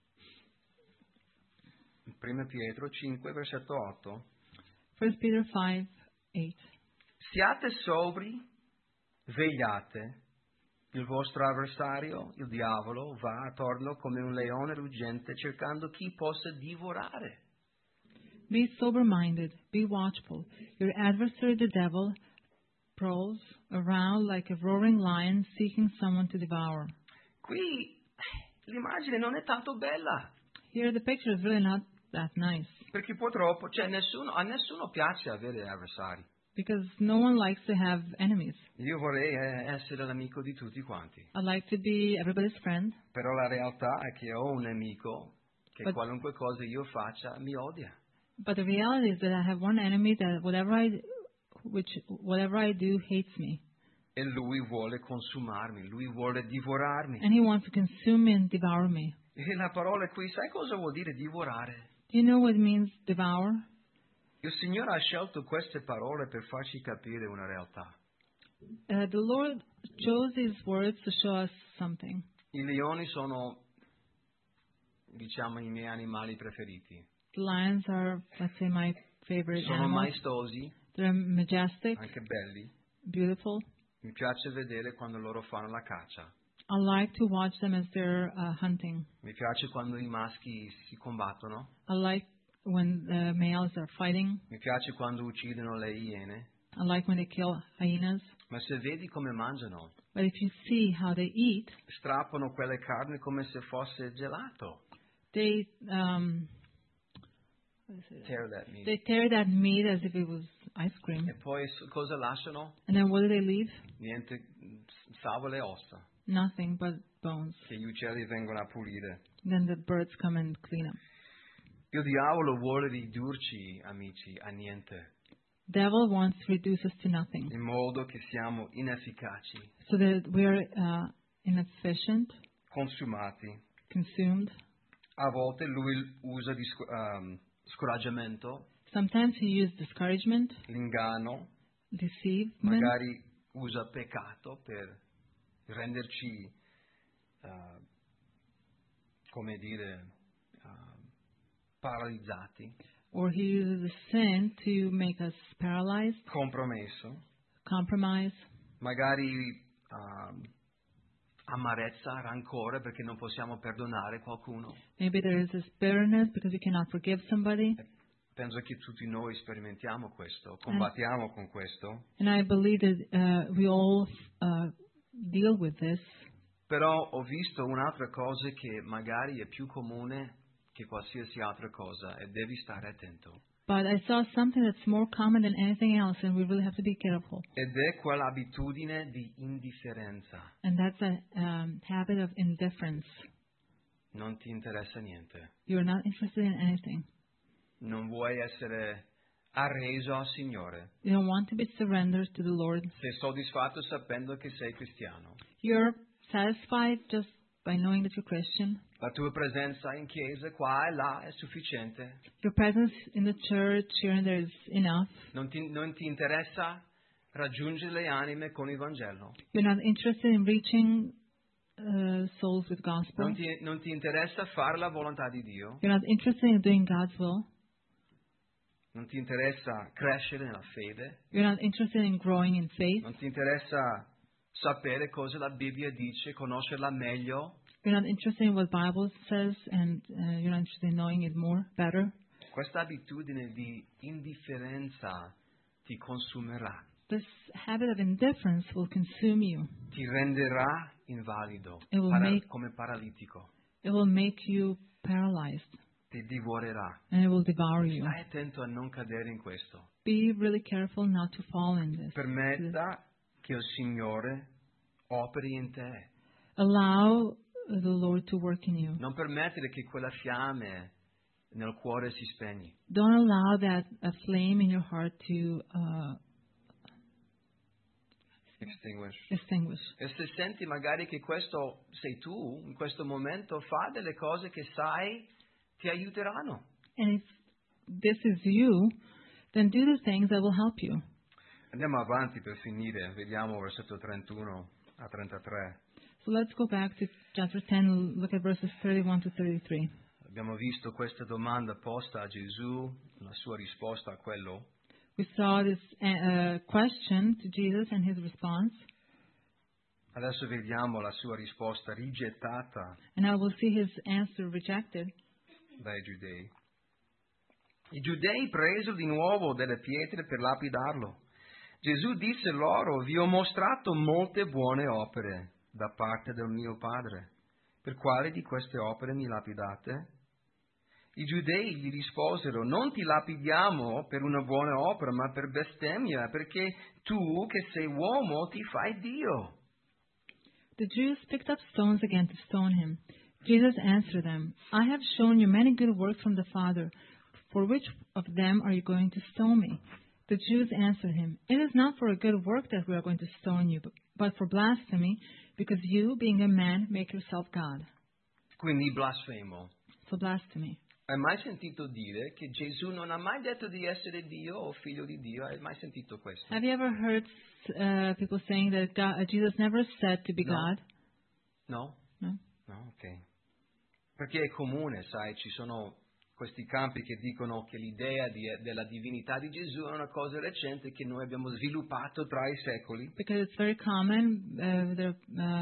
primo Pietro cinque, versetto otto. First Peter five eight. Siate sobri, vegliate. Il vostro avversario, il diavolo, va attorno come un leone ruggente cercando chi possa divorare. Be sober-minded, be watchful. Your adversary, the devil, prowls around like a roaring lion seeking someone to devour. Qui l'immagine non è tanto bella, Here the picture is really not that nice perché purtroppo cioè, nessuno, a nessuno piace avere avversari. because no one likes to have enemies. Io vorrei eh, essere l'amico di tutti quanti, I'd like to be everybody's friend, però la realtà è che ho un nemico che But- qualunque cosa io faccia mi odia. but the reality is that I have one enemy that whatever I, which whatever I do hates me, E lui vuole consumarmi, lui vuole divorarmi. and he wants to consume me and devour me. E la parola qui, sai cosa vuol dire divorare? Do you know what it means devour? Il Signore ha scelto queste parole per farci capire una realtà. Uh, the Lord chose these words to show us something. I leoni sono, diciamo, i miei animali preferiti. The lions are, let's say, my favorite Sono animals. maestosi, They're majestic, anche belli. beautiful. Mi piace vedere quando loro fanno la caccia. I like to watch them as they're uh, hunting. Mi piace quando i maschi si combattono. I like when the males are fighting. Mi piace quando uccidono le iene. I like when they kill hyenas. Ma se vedi come mangiano, But if you see how they eat, strappano quelle carni come se fosse gelato. they um, what is it? Tear that meat. They tear that meat as if it was ice cream. E poi s- cosa lasciano? And then what do they leave? Niente, salvo le ossa, Nothing but bones. che gli uccelli vengono a pulire. Then the birds come and clean them. Il diavolo vuole ridurci, amici, a niente, Devil wants to reduce us to nothing, in modo che siamo inefficaci, so that we are uh, inefficient, consumati. consumed. A volte lui usa di sc- um, scoraggiamento, Sometimes he uses discouragement, l'inganno, deceivement, magari usa peccato per renderci, uh, come dire, uh, paralizzati, or he uses the sin to make us paralyzed, compromesso, compromise, magari uh, amarezza, rancore perché non possiamo perdonare qualcuno. maybe there is this bitterness because we cannot forgive somebody. Penso che tutti noi sperimentiamo questo, combattiamo con questo, And I believe that uh, we all uh, deal with this. però ho visto un'altra cosa che magari è più comune che qualsiasi altra cosa e devi stare attento. But I saw something that's more common than anything else, and we really have to be careful. Ed è quell'abitudine di indifferenza. And that's a um, habit of indifference. Non ti interessa niente. You're not interested in anything. Non vuoi essere arreso al Signore. You don't want to be surrendered to the Lord. Sei soddisfatto sapendo che sei cristiano. You're satisfied just by knowing that you're Christian. La tua presenza in chiesa qua e là è sufficiente. Your presence in the church here and there is enough. Non ti, non ti interessa raggiungere le anime con il Vangelo. You're not interested in reaching uh, souls with gospel. Non ti, non ti interessa fare la volontà di Dio. You're not interested in doing God's will. Non ti interessa crescere nella fede. You're not interested in growing in faith. Non ti interessa sapere cosa la Bibbia dice, conoscerla meglio. You're not interested in what Bible says, and uh, you're not interested in knowing it more, better. Questa abitudine di indifferenza ti consumerà, This habit of indifference will consume you. ti renderà invalido, It will para- make- come paralitico, It will make you paralyzed, ti divorerà. and it will devour you. Stai attento a non cadere in questo. Be really careful not to fall in this. Permetta che il Signore operi in te. Allow the Lord to work in you. Non permettere che quella fiamme nel cuore si spegni. Don't allow that a flame in your heart to uh, Extinguish. extinguish. E se senti magari che questo sei tu, in questo momento, fa delle cose che sai ti aiuteranno. And if this is you, then do the things that will help you. Andiamo avanti per finire, vediamo versetto trentuno a trentatré. So let's go back to chapter ten, look at verses thirty-one to thirty-three. Abbiamo visto questa domanda posta a Gesù, la sua risposta a quello. We saw this uh, question to Jesus and his response, Adesso vediamo la sua risposta rigettata and I will see his answer rejected. dai giudei. I giudei presero di nuovo delle pietre per lapidarlo. Gesù disse loro: vi ho mostrato molte buone opere da parte del mio Padre. Per quale di queste opere mi lapidate? I giudei gli risposero: non ti lapidiamo per una buona opera, ma per bestemmia, perché tu che sei uomo ti fai Dio. The Jews picked up stones again to stone him. Jesus answered them, I have shown you many good works from the Father. For which of them are you going to stone me? The Jews answered him, it is not for a good work that we are going to stone you, but for blasphemy, because you, being a man, make yourself God. Quindi blasfemo. So blasphemy. Hai mai sentito dire che Gesù non ha mai detto di essere Dio o figlio di Dio? Hai mai sentito questo? Have you ever heard uh, people saying that God, uh, Jesus never said to be No. God? No? No. No, ok. Perché è comune, sai, ci sono questi campi che dicono che l'idea di, della divinità di Gesù è una cosa recente che noi abbiamo sviluppato tra i secoli. Because it's very common. Uh, there are uh,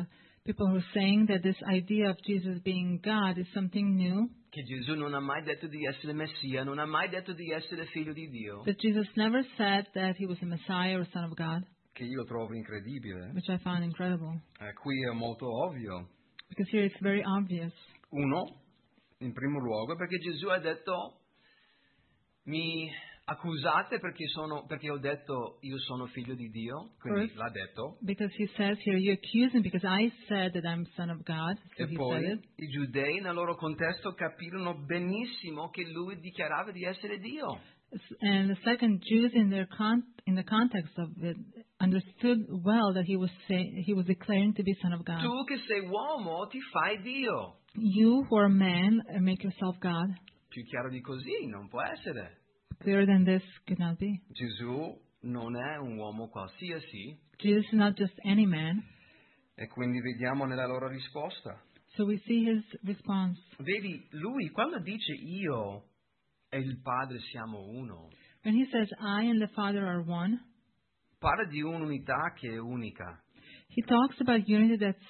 People who are saying that this idea of Jesus being God is something new, che Gesù non ha mai detto di essere Messia, non ha mai detto di essere figlio di Dio, that Jesus never said that he was a Messiah or Son of God, che io trovo incredibile. which I found incredible. Eh, qui è molto ovvio. Because here it's very obvious. Uno, in primo luogo, perché Gesù ha detto, mi accusate perché, sono, perché ho detto io sono figlio di Dio, quindi First, l'ha detto. Because he says here, you accuse me because I said that I'm Son of God. So E he poi said it. i giudei nel loro contesto capirono benissimo che lui dichiarava di essere Dio. And the second, Jews in their con- in the context of it understood well that he was say- he was declaring to be Son of God. Tu che sei uomo ti fai Dio. You who are man uh, make yourself God. Più chiaro di così non può essere. Clearer than this could not be. Gesù non è un uomo qualsiasi Jesus is not just any man. e quindi vediamo nella loro risposta. So we see his response. Vedi, lui quando dice io e il Padre siamo uno, When he says, I and the Father are one, parla di un'unità che è unica, he talks about unity that's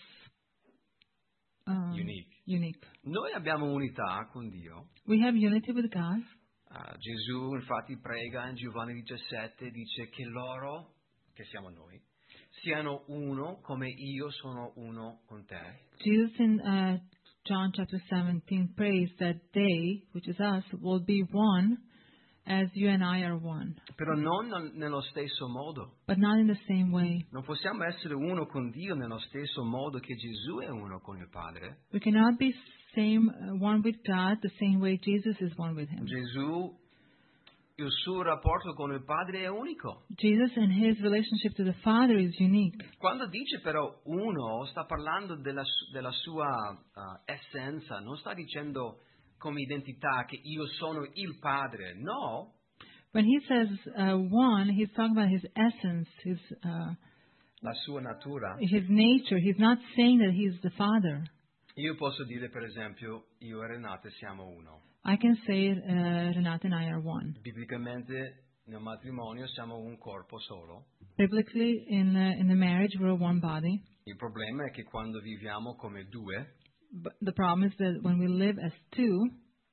um, unique. unique. Noi abbiamo unità con Dio. We have unity with God. Uh, Gesù infatti prega in Giovanni diciassette, dice che loro, che siamo noi, siano uno come io sono uno con te. Jesus in uh, John chapter seventeen prays that they, which is us, will be one as you and I are one. Però non non nello stesso modo. But not in the same way. Non possiamo essere uno con Dio nello stesso modo che Gesù è uno con il Padre. We cannot be same uh, one with God the same way Jesus is one with him. Gesù, il suo rapporto con il Padre è unico. Jesus and his relationship to the Father is unique. Quando dice però uno, sta parlando della, su- della sua uh, essenza, non sta dicendo come identità che io sono il Padre, no. When he says uh, one, he's talking about his essence, his uh, La sua natura. his nature. He's not saying that he's the Father. Io posso dire per esempio, io e Renate siamo uno. I can say it, uh, Renate and I are one. Biblicamente nel matrimonio siamo un corpo solo. Biblically, in uh, in the marriage, we're one body. Il problema è che quando viviamo come due, But the problem is that when we live as two,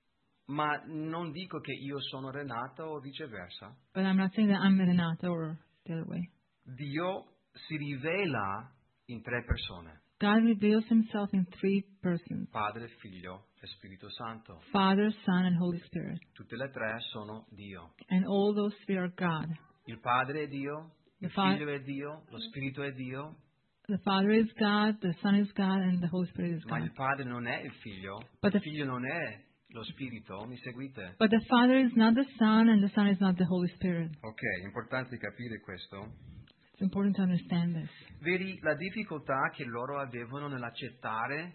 ma non dico che io sono Renata o viceversa, but I'm not saying that I'm Renate or the other way. Dio si rivela in tre persone, God reveals himself in three persons: Padre, Figlio e Spirito Santo. Father, Son, and Holy Spirit. Tutte le tre sono Dio. And all those three are God. Il Padre è Dio, The il fa- Figlio è Dio, lo Spirito è Dio, The Father is God, the Son is God, and the Holy Spirit is ma God. il Padre non è il Figlio, But il the- Figlio non è lo Spirito, mi seguite? But the Father is not the Son, and the Son is not the Holy Spirit. Ok, è importante capire questo. It's important to understand this. Vedi la difficoltà che loro avevano nell'accettare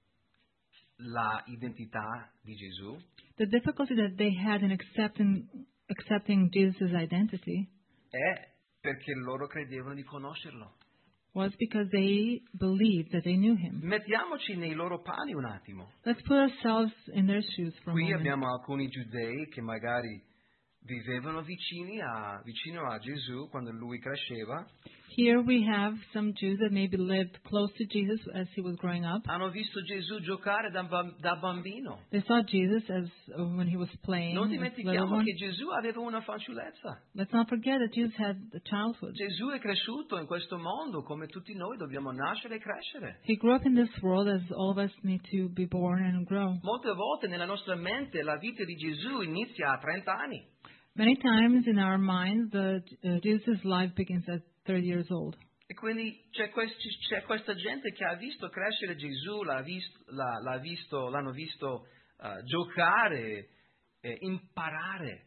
la identità di Gesù? The difficulty that they had in accepting accepting Jesus' identity È perché loro credevano di conoscerlo. was because they believed that they knew him. Mettiamoci nei loro panni un attimo. Let's put ourselves in their shoes for a Qui moment. abbiamo alcuni giudei che magari vivevano vicini a, vicino a Gesù quando lui cresceva. Here we have some Jews that maybe lived close to Jesus as he was growing up. Hanno visto Gesù giocare da, bam- da bambino. They saw Jesus as uh, when he was playing. Non as little dimentichiamo one. che Gesù aveva una fanciullezza. Let's not forget that Jesus had the childhood. Gesù è cresciuto in questo mondo come tutti noi dobbiamo nascere e crescere. He grew up in this world as all of us need to be born and grow. Molte volte nella nostra mente la vita di Gesù inizia a trenta anni. Many times in our minds, the, uh, Jesus' life begins at thirty years old. E quindi c'è, questi, c'è questa gente che ha visto crescere Gesù, l'ha visto, l'ha, l'ha visto, l'hanno visto uh, giocare, e imparare.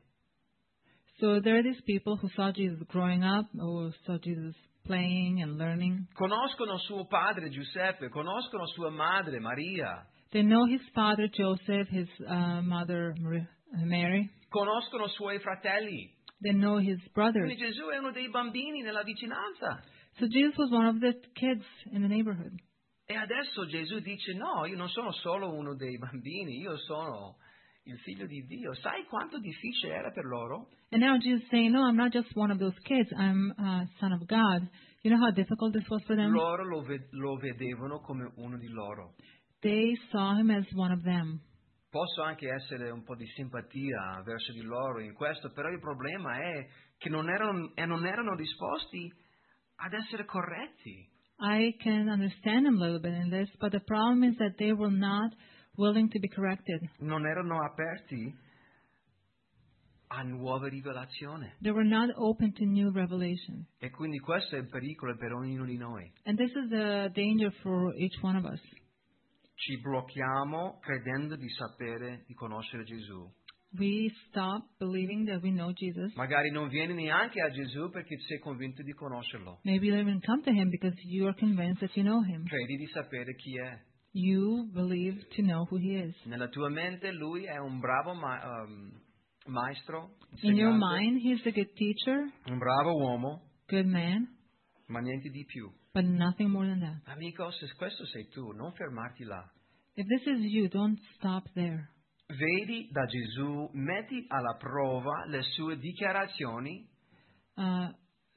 So there are these people who saw Jesus growing up, who saw Jesus playing and learning. Conoscono suo padre Giuseppe, conoscono sua madre Maria, They know his father Joseph, his uh, mother Mar- uh, Mary. conoscono suoi fratelli. They know his brothers. Quindi Gesù è uno dei bambini nella vicinanza. So Jesus was one of the kids in the neighborhood. E adesso Gesù dice no, io non sono solo uno dei bambini, io sono il figlio di Dio. Sai quanto difficile era per loro? And now Jesus is saying, no, I'm not just one of those kids. I'm uh, son of God. You know how difficult this was for them? Loro lo, ve- lo vedevano come uno di loro. They saw him as one of them. Posso anche essere un po' di simpatia verso di loro in questo, però il problema è che non erano, e non erano disposti ad essere corretti. I can understand them a little bit in this, but the problem is that they were not willing to be corrected. Non erano aperti a nuove rivelazioni. They were not open to new revelation. E quindi questo è il pericolo per ognuno di noi. And this is the danger for each one of us. Ci blocchiamo credendo di sapere, di conoscere Gesù. We stop believing that we know Jesus. Magari non vieni neanche a Gesù perché sei convinto di conoscerlo. Maybe you don't even come to him because you are convinced that you know him. Credi di sapere chi è. You believe to know who he is. Nella tua mente lui è un bravo ma- um, maestro, In your insegnante, mind, he's a good teacher, un bravo uomo, good man, ma niente di più. but nothing more than that. Amico, se questo sei tu, non fermarti là. If this is you, don't stop there. Vedi da Gesù, metti alla prova le sue dichiarazioni, Uh,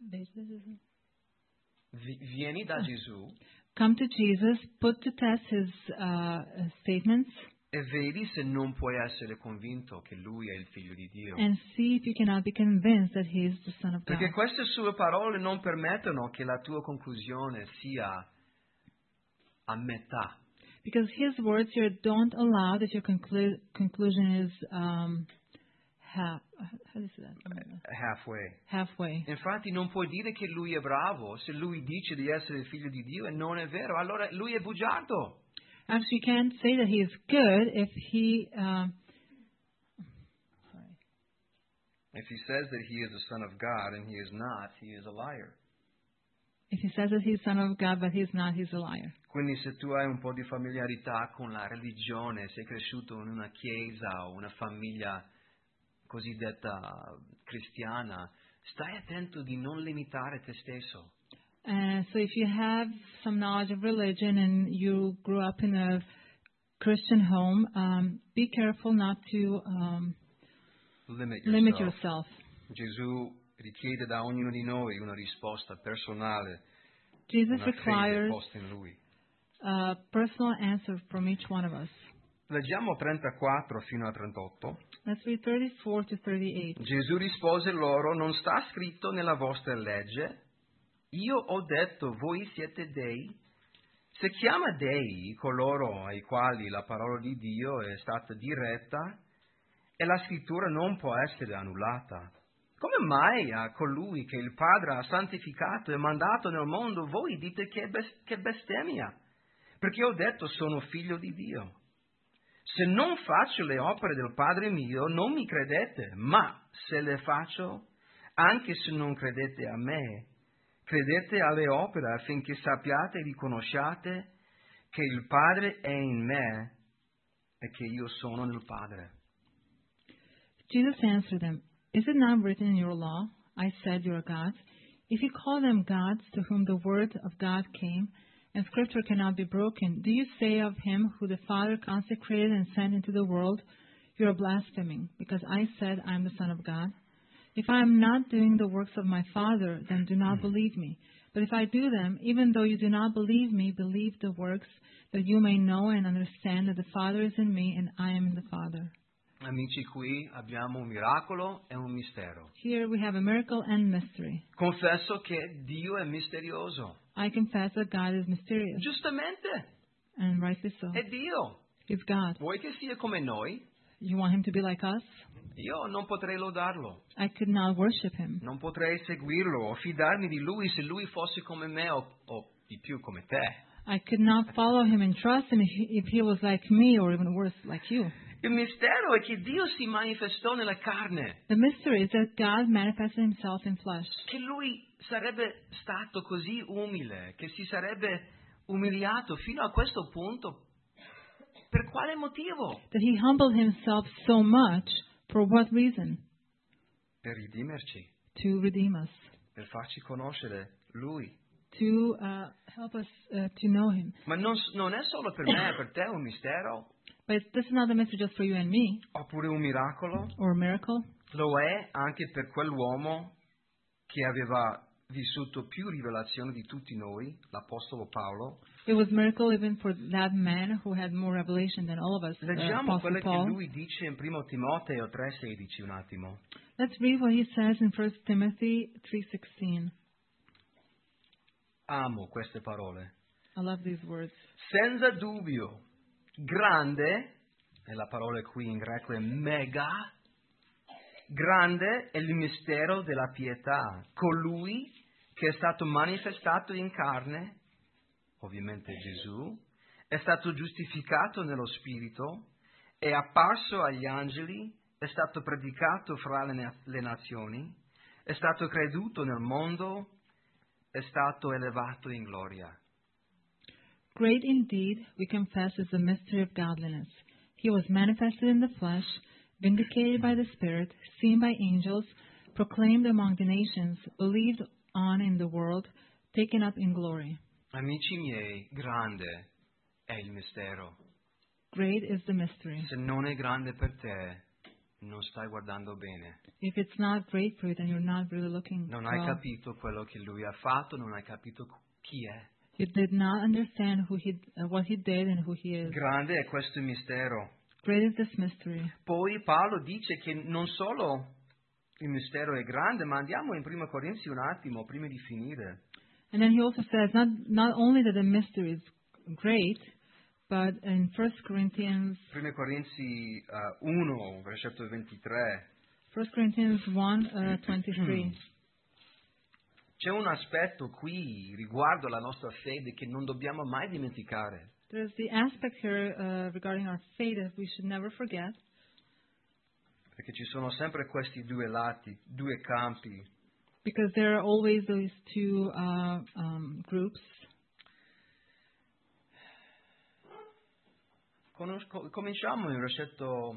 vi- vieni da Gesù come to Jesus, put to test his uh, statements, e vedi se non puoi essere convinto che lui è il figlio di Dio. and see if you cannot be convinced that he is the Son of God. Perché queste sue parole non permettono che la tua conclusione sia a metà. Because his words here don't allow that your conclu- conclusion is um, half. How do you say that? Halfway. Halfway. Infatti non puoi dire che lui è bravo se lui dice di essere il figlio di Dio e non è vero. Allora lui è bugiardo. Actually, you can't say that he is good if he. Um, sorry. If he says that he is the son of God and he is not, he is a liar. If he says that he's Son of God, but he's not, he's a liar. Quindi se tu hai un po' di familiarità con la religione, sei cresciuto in una chiesa o una famiglia cosiddetta cristiana, stai attento di non limitare te stesso. Uh, so if you have some knowledge of religion and you grew up in a Christian home, um, be careful not to um, Limit limit yourself. yourself. Gesù richiede da ognuno di noi una risposta personale, Jesus una fede requires posta in Lui. a personal answer from each one of us. Leggiamo trentaquattro fino a trentotto. Let's read thirty-four to thirty-eight. Gesù rispose loro, non sta scritto nella vostra legge? Io ho detto, voi siete dei? Se chiama dei coloro ai quali la parola di Dio è stata diretta, e la scrittura non può essere annullata, come mai a colui che il Padre ha santificato e mandato nel mondo voi dite che è bes- che bestemmia? Perché ho detto sono figlio di Dio. Se non faccio le opere del Padre mio, non mi credete, ma se le faccio, anche se non credete a me, credete alle opere affinché sappiate e riconosciate che il Padre è in me e che io sono nel Padre. Jesus answered them, Is it not written in your law, I said you are gods? If you call them gods to whom the word of God came, and scripture cannot be broken, do you say of him who the Father consecrated and sent into the world, you are blaspheming, because I said I am the Son of God? If I am not doing the works of my Father, then do not believe me. But if I do them, even though you do not believe me, believe the works, that you may know and understand that the Father is in me and I am in the Father. Amici, qui abbiamo un miracolo e un mistero. Here we have a miracle and mystery. Confesso che Dio è misterioso. I confess that God is mysterious, Giustamente, and rightly so. è Dio. He's God. Vuoi che sia come noi? You want him to be like us? Io non potrei lodarlo, I could not worship him. non potrei seguirlo o fidarmi di lui se lui fosse come me o, o di più come te. I could not follow him and trust him if he, if he was like me or even worse, like you. Il mistero è che Dio si manifestò nella carne, The mystery is that God manifested himself in flesh. che lui sarebbe stato così umile, che si sarebbe umiliato fino a questo punto. Per quale motivo? That he humbled himself so much, for what reason? Per ridimerci, To redeem us. per farci conoscere lui. To uh, help us uh, to know him. Ma non, non è solo per me, per te un mistero, But this is not a message just for you and me, oppure un miracolo. or a miracle. Lo è anche per quell'uomo che aveva vissuto più rivelazione di tutti noi, l'Apostolo Paolo. It was a miracle even for that man who had more revelation than all of us, uh, Leggiamo Apostle quello che Paul. lui dice in primo Timoteo tre sedici un attimo. Let's read what he says in First Timothy three sixteen. Amo queste parole. I love these words. Senza dubbio, grande, e la parola qui in greco è mega, grande è il mistero della pietà. Colui che è stato manifestato in carne, ovviamente Gesù, è stato giustificato nello Spirito, è apparso agli angeli, è stato predicato fra le, na- le nazioni, è stato creduto nel mondo, è stato elevato in gloria. Great indeed, we confess, is the mystery of godliness. He was manifested in the flesh, vindicated by the Spirit, seen by angels, proclaimed among the nations, believed on in the world, taken up in glory. Amici miei, grande è il mistero. Great is the mystery. Se non è grande per te, non stai guardando bene. If it's not great for you, then you're not really looking Non hai well. capito quello che lui ha fatto, non hai capito chi è. You did not understand who he, uh, what he did and who he is. Grande è questo mistero. Great is this mystery. Poi Paolo dice che non solo il mistero è grande, ma andiamo in primo Corinzi un attimo, prima di finire. And then he also says not, not only that the mystery is great, but in First Corinthians, primo Corinzi uh, uno, versetto ventitré. First Corinthians one uh, twenty-three. C'è un aspetto qui riguardo la nostra fede che non dobbiamo mai dimenticare. There's the aspect here uh, regarding our faith that we should never forget, Perché ci sono sempre questi due lati, due campi. because there are always those two uh, um, groups. Conosco- cominciamo nel versetto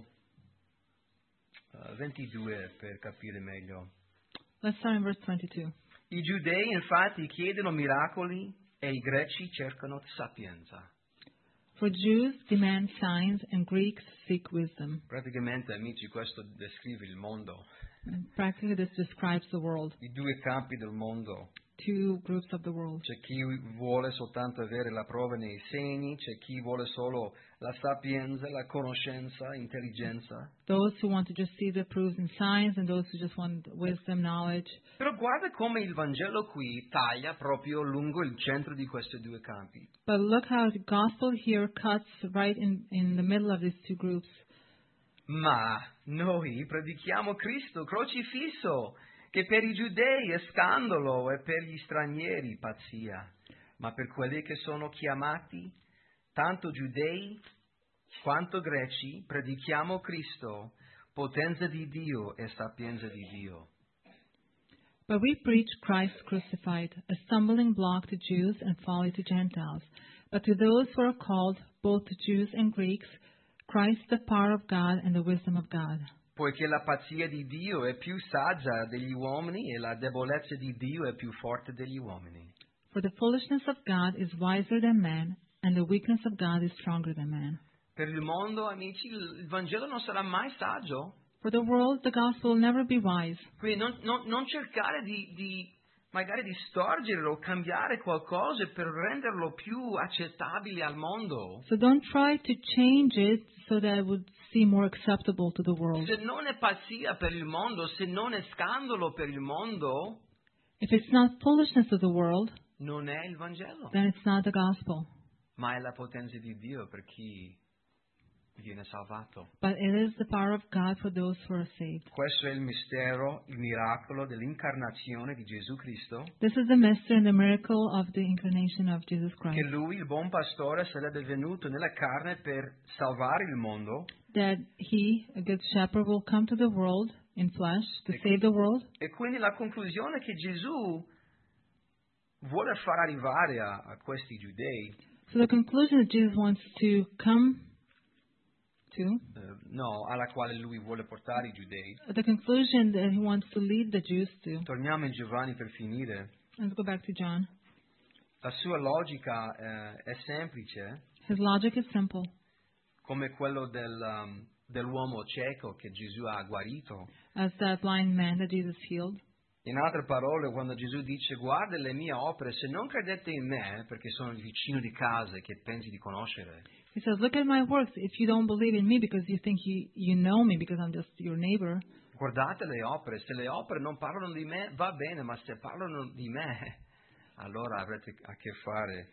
uh, ventidue per capire meglio. Let's start in verse twenty-two. I giudei infatti chiedono miracoli e i greci cercano sapienza. For Jews demand signs and Greeks seek wisdom. Praticamente, amici, questo descrive il mondo, And practically this describes the world, i due campi del mondo. two groups of the world. C'è chi vuole soltanto avere la prova nei segni, c'è chi vuole solo la sapienza, la conoscenza, intelligenza. Those who want to just see the proofs and signs, and those who just want wisdom, knowledge. Però guarda come il Vangelo qui taglia proprio lungo il centro di questi due campi. But look how the gospel here cuts right in, in the middle of these two groups. Ma noi predichiamo Cristo crocifisso, che per i giudei è scandalo e per gli stranieri pazzia, ma per quelli che sono chiamati, tanto giudei quanto greci, predichiamo Cristo, potenza di Dio e sapienza di Dio. But we preach Christ crucified, a stumbling block to Jews and folly to Gentiles. But to those who are called, both Jews and Greeks, Christ the power of God and the wisdom of God. Poiché la pazzia di Dio è più saggia degli uomini e la debolezza di Dio è più forte degli uomini. For the foolishness of God is wiser than man, and the weakness of God is stronger than man. Per il mondo, amici, il Vangelo non sarà mai saggio. For the world, the gospel will never be wise. Quindi non, non- non cercare di, di magari di storgere o cambiare qualcosa per renderlo più accettabile al mondo. So don't try to change it so that it would seem more acceptable to the world. Se non è pazzia per il mondo, se non è scandalo per il mondo, If it's not foolishness of the world, non è il Vangelo, then it's not the gospel. ma è la potenza di Dio per chi viene salvato. But it is the power of God for those who are saved. Questo è il mistero, il miracolo dell'incarnazione di Gesù Cristo, This is the mystery and the miracle of the incarnation of Jesus che Christ. Lui, il buon pastore, sarebbe venuto nella carne per salvare il mondo. That He, a good shepherd, will come to the world in flesh to save the world. E quindi la conclusione che Gesù vuole far arrivare a, a questi giudei, So the conclusion that Jesus wants to come to, eh, no, alla quale Lui vuole portare i giudei. the conclusion that He wants to lead the Jews to. Torniamo in Giovanni per finire. Let's go back to John. La sua logica eh, è semplice, His logic is simple. come quello del, um, dell'uomo cieco che Gesù ha guarito. As that blind man that Jesus healed. In altre parole, quando Gesù dice guarda le mie opere, se non credete in me, perché sono il vicino di casa che pensi di conoscere, He says, look at my works. If you don't believe in me because you think you, you know me because I'm just your neighbor, guardate le opere, se le opere non parlano di me va bene, ma se parlano di me, allora avrete a che fare,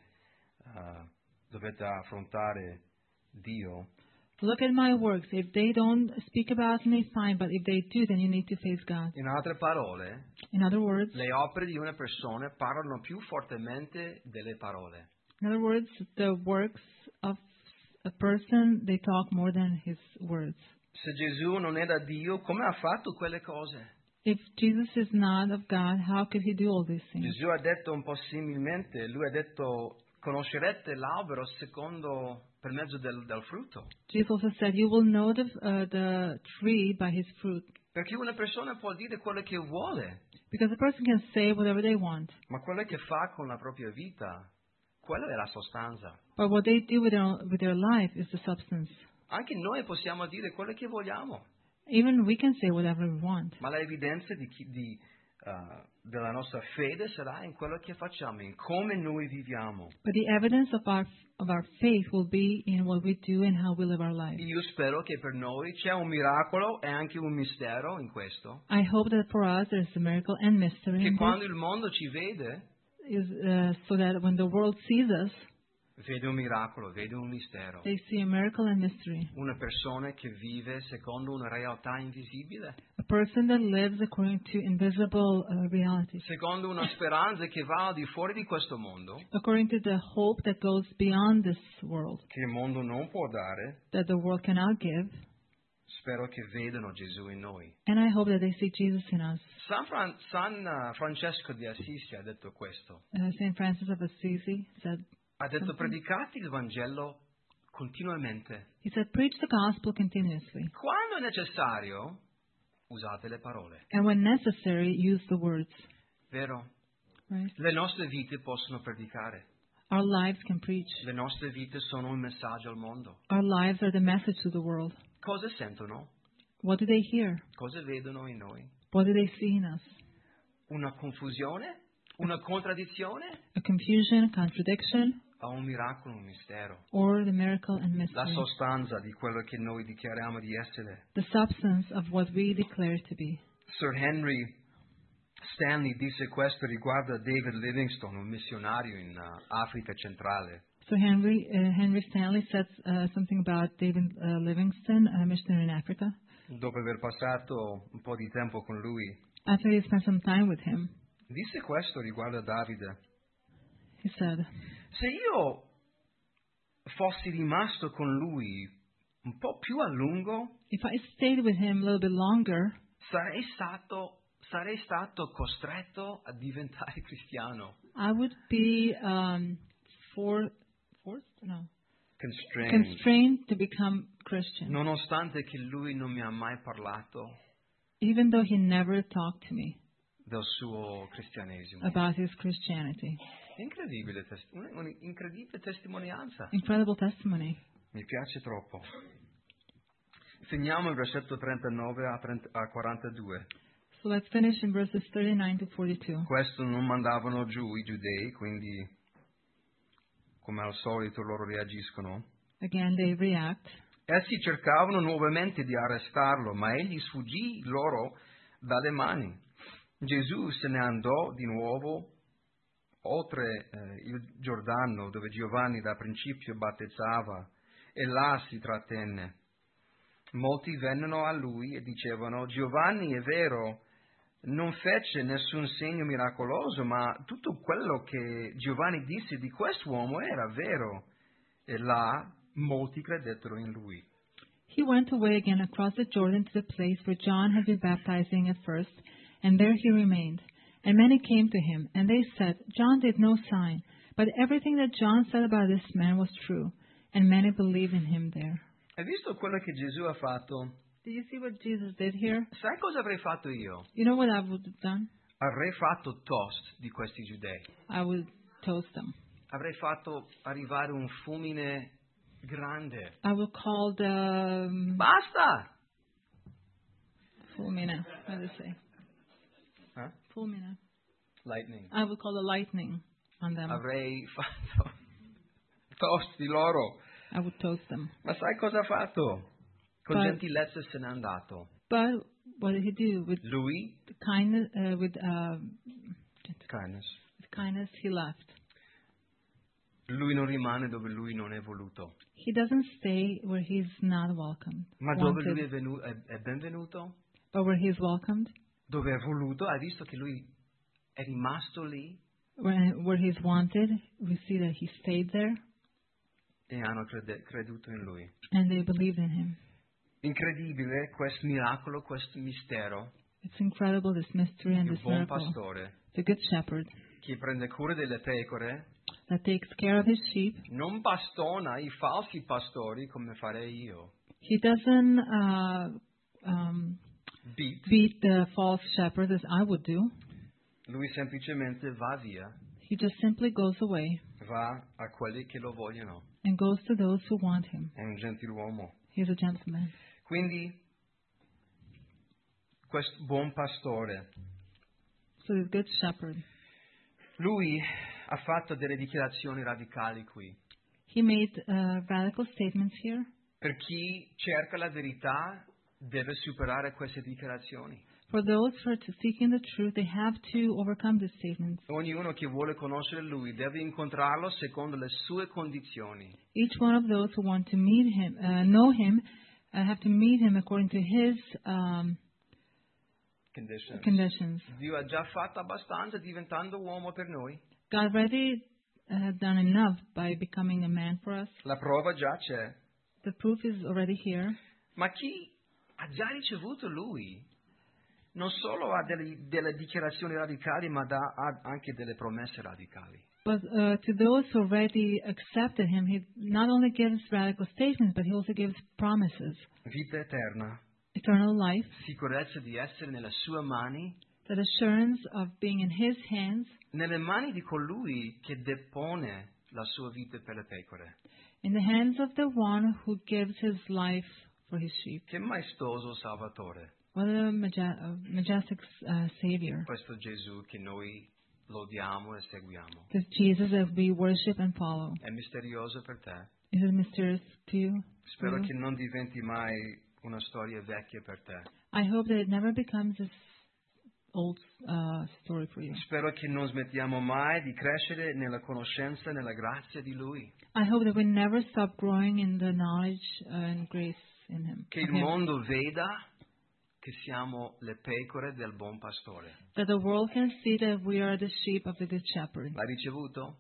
uh, dovete affrontare Dio. look at my works. If they don't speak about me, fine, but if they do, then you need to face God. In altre parole, In other words, le opere di una persona parlano più fortemente delle parole. in other words, the works of a person, they talk more than his words. Se Gesù non è da Dio, come ha fatto quelle cose? If Jesus is not of God, how could he do all these things? Gesù ha detto un po' similmente, lui ha detto conoscerete l'albero secondo per mezzo del, del frutto. Jesus also said, you will know the, uh, the tree by his fruit. Perché una persona può dire quello che vuole, Because a person can say whatever they want. ma quello che fa con la propria vita, quella è la sostanza. But what they do with their, with their life is the substance. Anche noi possiamo dire quello che vogliamo, Even we can say whatever we want. ma l'evidenza di, chi- di, uh, della nostra fede sarà in quello che facciamo, in come noi viviamo. But the evidence of our, of our faith will be in what we do and how we live our life. Io spero che per noi c'è un miracolo e anche un mistero in questo, I hope that for us there's a miracle and mystery che in quando this, il mondo ci vede, is, uh, so that when the world sees us, vede un miracolo, vede un mistero. they see a miracle and mystery. Una persona che vive secondo una realtà invisibile, A person that lives according to invisible uh, realities, secondo una speranza che va al di fuori di questo mondo, according to the hope that goes beyond this world, che il mondo non può dare. that the world cannot give. Spero che vedano Gesù in noi. And I hope that they see Jesus in us. San, Fran- San uh, Francesco di Assisi ha detto questo. Uh, Saint Francis of Assisi said, Ha detto predicate il Vangelo continuamente. he said, preach the gospel continuously. Quando è necessario, usate le parole. And when necessary, use the words. Vero? Right? Le nostre vite possono predicare. Our lives can preach. Le nostre vite sono un messaggio al mondo. Our lives are the message to the world. Cosa sentono? What do they hear? Cosa vedono in noi? What do they see in us? Una confusione? Una contraddizione? A confusion, a contradiction, O un miracolo, un mistero? or the miracle and La mystery? sostanza di quello che noi dichiariamo di essere. The substance of what we declare to be. Sir Henry Stanley disse questo riguardo a David Livingstone, un missionario in uh, Africa centrale. So Henry uh, Henry Stanley says uh, something about David uh, Livingstone, a missionary in Africa. Dopo aver passato un po' di tempo con lui, After he spent some time with him, disse questo riguardo a Davide. he said, Se io fossi rimasto con lui un po' più a lungo, if I stayed with him a little bit longer, sarei stato, sarei stato costretto a diventare cristiano. I would be um, for, forced, no, Constrained. constrained to become Christian, Nonostante che lui non mi ha mai parlato even though he never talked to me del suo cristianesimo. about his Christianity. Incredibile, tes- un'incredibile testimonianza. Incredible testimony. Mi piace troppo. Finiamo il versetto trentanove a, trenta a quarantadue. So let's finish in verses thirty-nine to forty-two. Questo non mandavano giù i giudei, quindi come al solito loro reagiscono. Again, they react. Essi cercavano nuovamente di arrestarlo, ma egli sfuggì loro dalle mani. Gesù se ne andò di nuovo oltre eh, il Giordano, dove Giovanni da principio battezzava, e là si trattenne. Molti vennero a lui e dicevano: Giovanni, è vero, non fece nessun segno miracoloso, ma tutto quello che Giovanni disse di quest'uomo era vero. E là molti credettero in lui. He went away again across the Jordan to the place where John had been baptizing at first, and there he remained. And many came to him, and they said, John did no sign, but everything that John said about this man was true, and many believed in him there. Hai visto quello che Gesù ha fatto? Did you see what Jesus did here? Sai cosa avrei fatto io? You know what I would have done? Avrei fatto toast di questi giudei. I would toast them. Avrei fatto arrivare un fulmine grande. I would call the um, Basta! fulmine. What do you say? Eh? Fulmina. Lightning. I would call the lightning on them. Avrei fatto tosti loro. I would toast them. Ma sai cosa ha fatto? Con But- gentilezza se n'è andato. But what did he do with Lui, kindness? Uh, with, uh, kindness. with kindness, he left. Lui non rimane dove lui non è voluto. He doesn't stay where he's not welcomed, Ma dove wanted, lui è, venu- è, è benvenuto? but where he's welcomed, Dove è voluto? Hai visto che lui è rimasto lì? where, where he's wanted, we see that he stayed there, E hanno crede- creduto in lui. and they believed in him. Incredibile questo miracolo, questo mistero. It's incredible, this mystery and Il this buon miracle. pastore The good shepherd che prende cura delle pecore that takes care of his sheep. non bastona i falsi pastori come farei io. He doesn't uh, um, Beat. beat the false shepherds as I would do. Lui semplicemente va via, He just simply goes away va a quelli che lo vogliono. and goes to those who want him. È un gentiluomo. He's a gentleman. Quindi, questo buon pastore, So the good shepherd. lui ha fatto delle dichiarazioni radicali qui. He made uh, radical statements here. Per chi cerca la verità deve superare queste dichiarazioni. For those who are to seeking the truth, they have to overcome these statements. Ognuno che vuole conoscere lui deve incontrarlo secondo le sue condizioni. Each one of those who want to meet him, uh, know him, uh, have to meet him according to his um, Conditions. conditions. Dio ha già fatto abbastanza diventando uomo per noi. God already uh, done enough by becoming a man for us. La prova già c'è. The proof is already here. Ma chi ha già ricevuto lui non solo ha delle, delle dichiarazioni radicali, ma dà, ha anche delle promesse radicali. But uh, to those who already accepted him, he not only gives radical statements, but he also gives promises. Vita eterna, Eternal life, sicurezza di essere nelle sue mani, that assurance of being in his hands, nelle mani di colui che depone la sua vita per le pecore. in the hands of the one who gives his life for his sheep. Che maestoso Salvatore, What a maja- a majestic uh, Savior. questo Gesù che noi lodiamo e seguiamo. This Jesus that we worship and follow. È misterioso per te. Is it mysterious to you? Spero Mm. che non diventi mai una storia vecchia per te. I hope that it never becomes this old uh, story for you. Spero che non smettiamo mai di crescere nella conoscenza e nella grazia di Lui. I hope that we never stop growing in the knowledge uh, and grace in Him. Che of il him. mondo veda che siamo le pecore del buon pastore. That the world can see that we are the sheep of the Good Shepherd. L'hai ricevuto?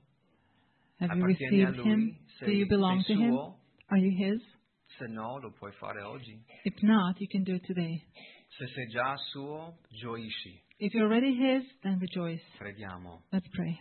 Have you Appartieni a received Lui? Him? Do Sei, you belong sei to Him? suo? Are you His? Se no, lo puoi fare oggi. If not, you can do it today. Se sei già suo, gioisci. If you're already His, then rejoice. Preghiamo. Let's pray.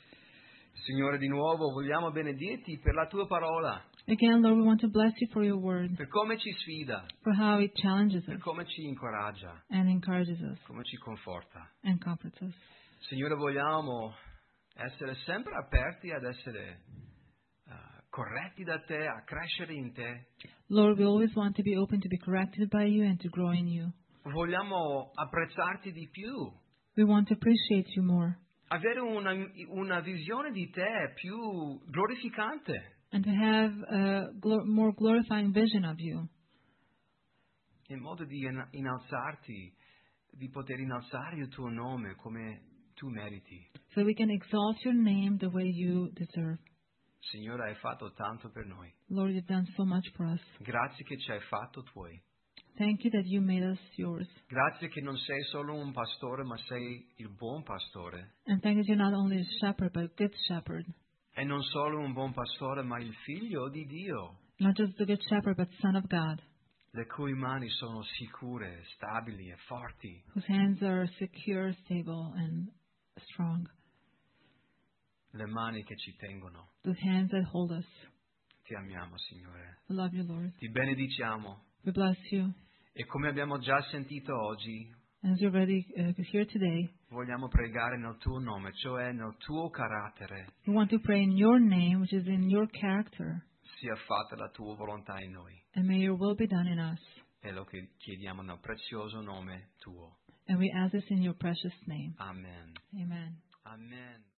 Signore, di nuovo vogliamo benedirti per la tua parola, Again, Lord, we want to bless you for your word, per come ci sfida, for how it challenges per us come ci incoraggia, and encourages us come ci conforta. and comforts us. Signore, vogliamo essere sempre aperti ad essere uh, corretti da te, a crescere in te. Lord, we always want to be open to be corrected by you and to grow in you. Vogliamo apprezzarti di più, We want to appreciate you more avere una, una visione di te più glorificante, and to have a glo- more glorifying vision of you, in modo di in- innalzarti, di poter innalzare il tuo nome come tu meriti. so we can exalt your name the way you deserve. Signore, hai fatto tanto per noi. Lord, you've done so much for us. Grazie che ci hai fatto tuoi. Thank you that you made us yours. Grazie che non sei solo un pastore, ma sei il buon pastore. And thank you that you're not only a shepherd, but a good shepherd. E non solo un buon pastore, ma il figlio di Dio, Not just the good shepherd, but son of God, le cui mani sono sicure, stabili e forti. whose hands are secure, stable, and strong. Le mani che ci tengono. Those hands that hold us. Ti amiamo, Signore. We love you, Lord. Ti benediciamo. We bless you. E come abbiamo già sentito oggi, As you're ready uh, here today, vogliamo pregare nel tuo nome, cioè nel tuo carattere. we want to pray in your name, which is in your character, Sia fatta la tua volontà in noi. and may your will be done in us. È lo che chiediamo nel prezioso nome tuo. And we ask this in your precious name. Amen. Amen. Amen.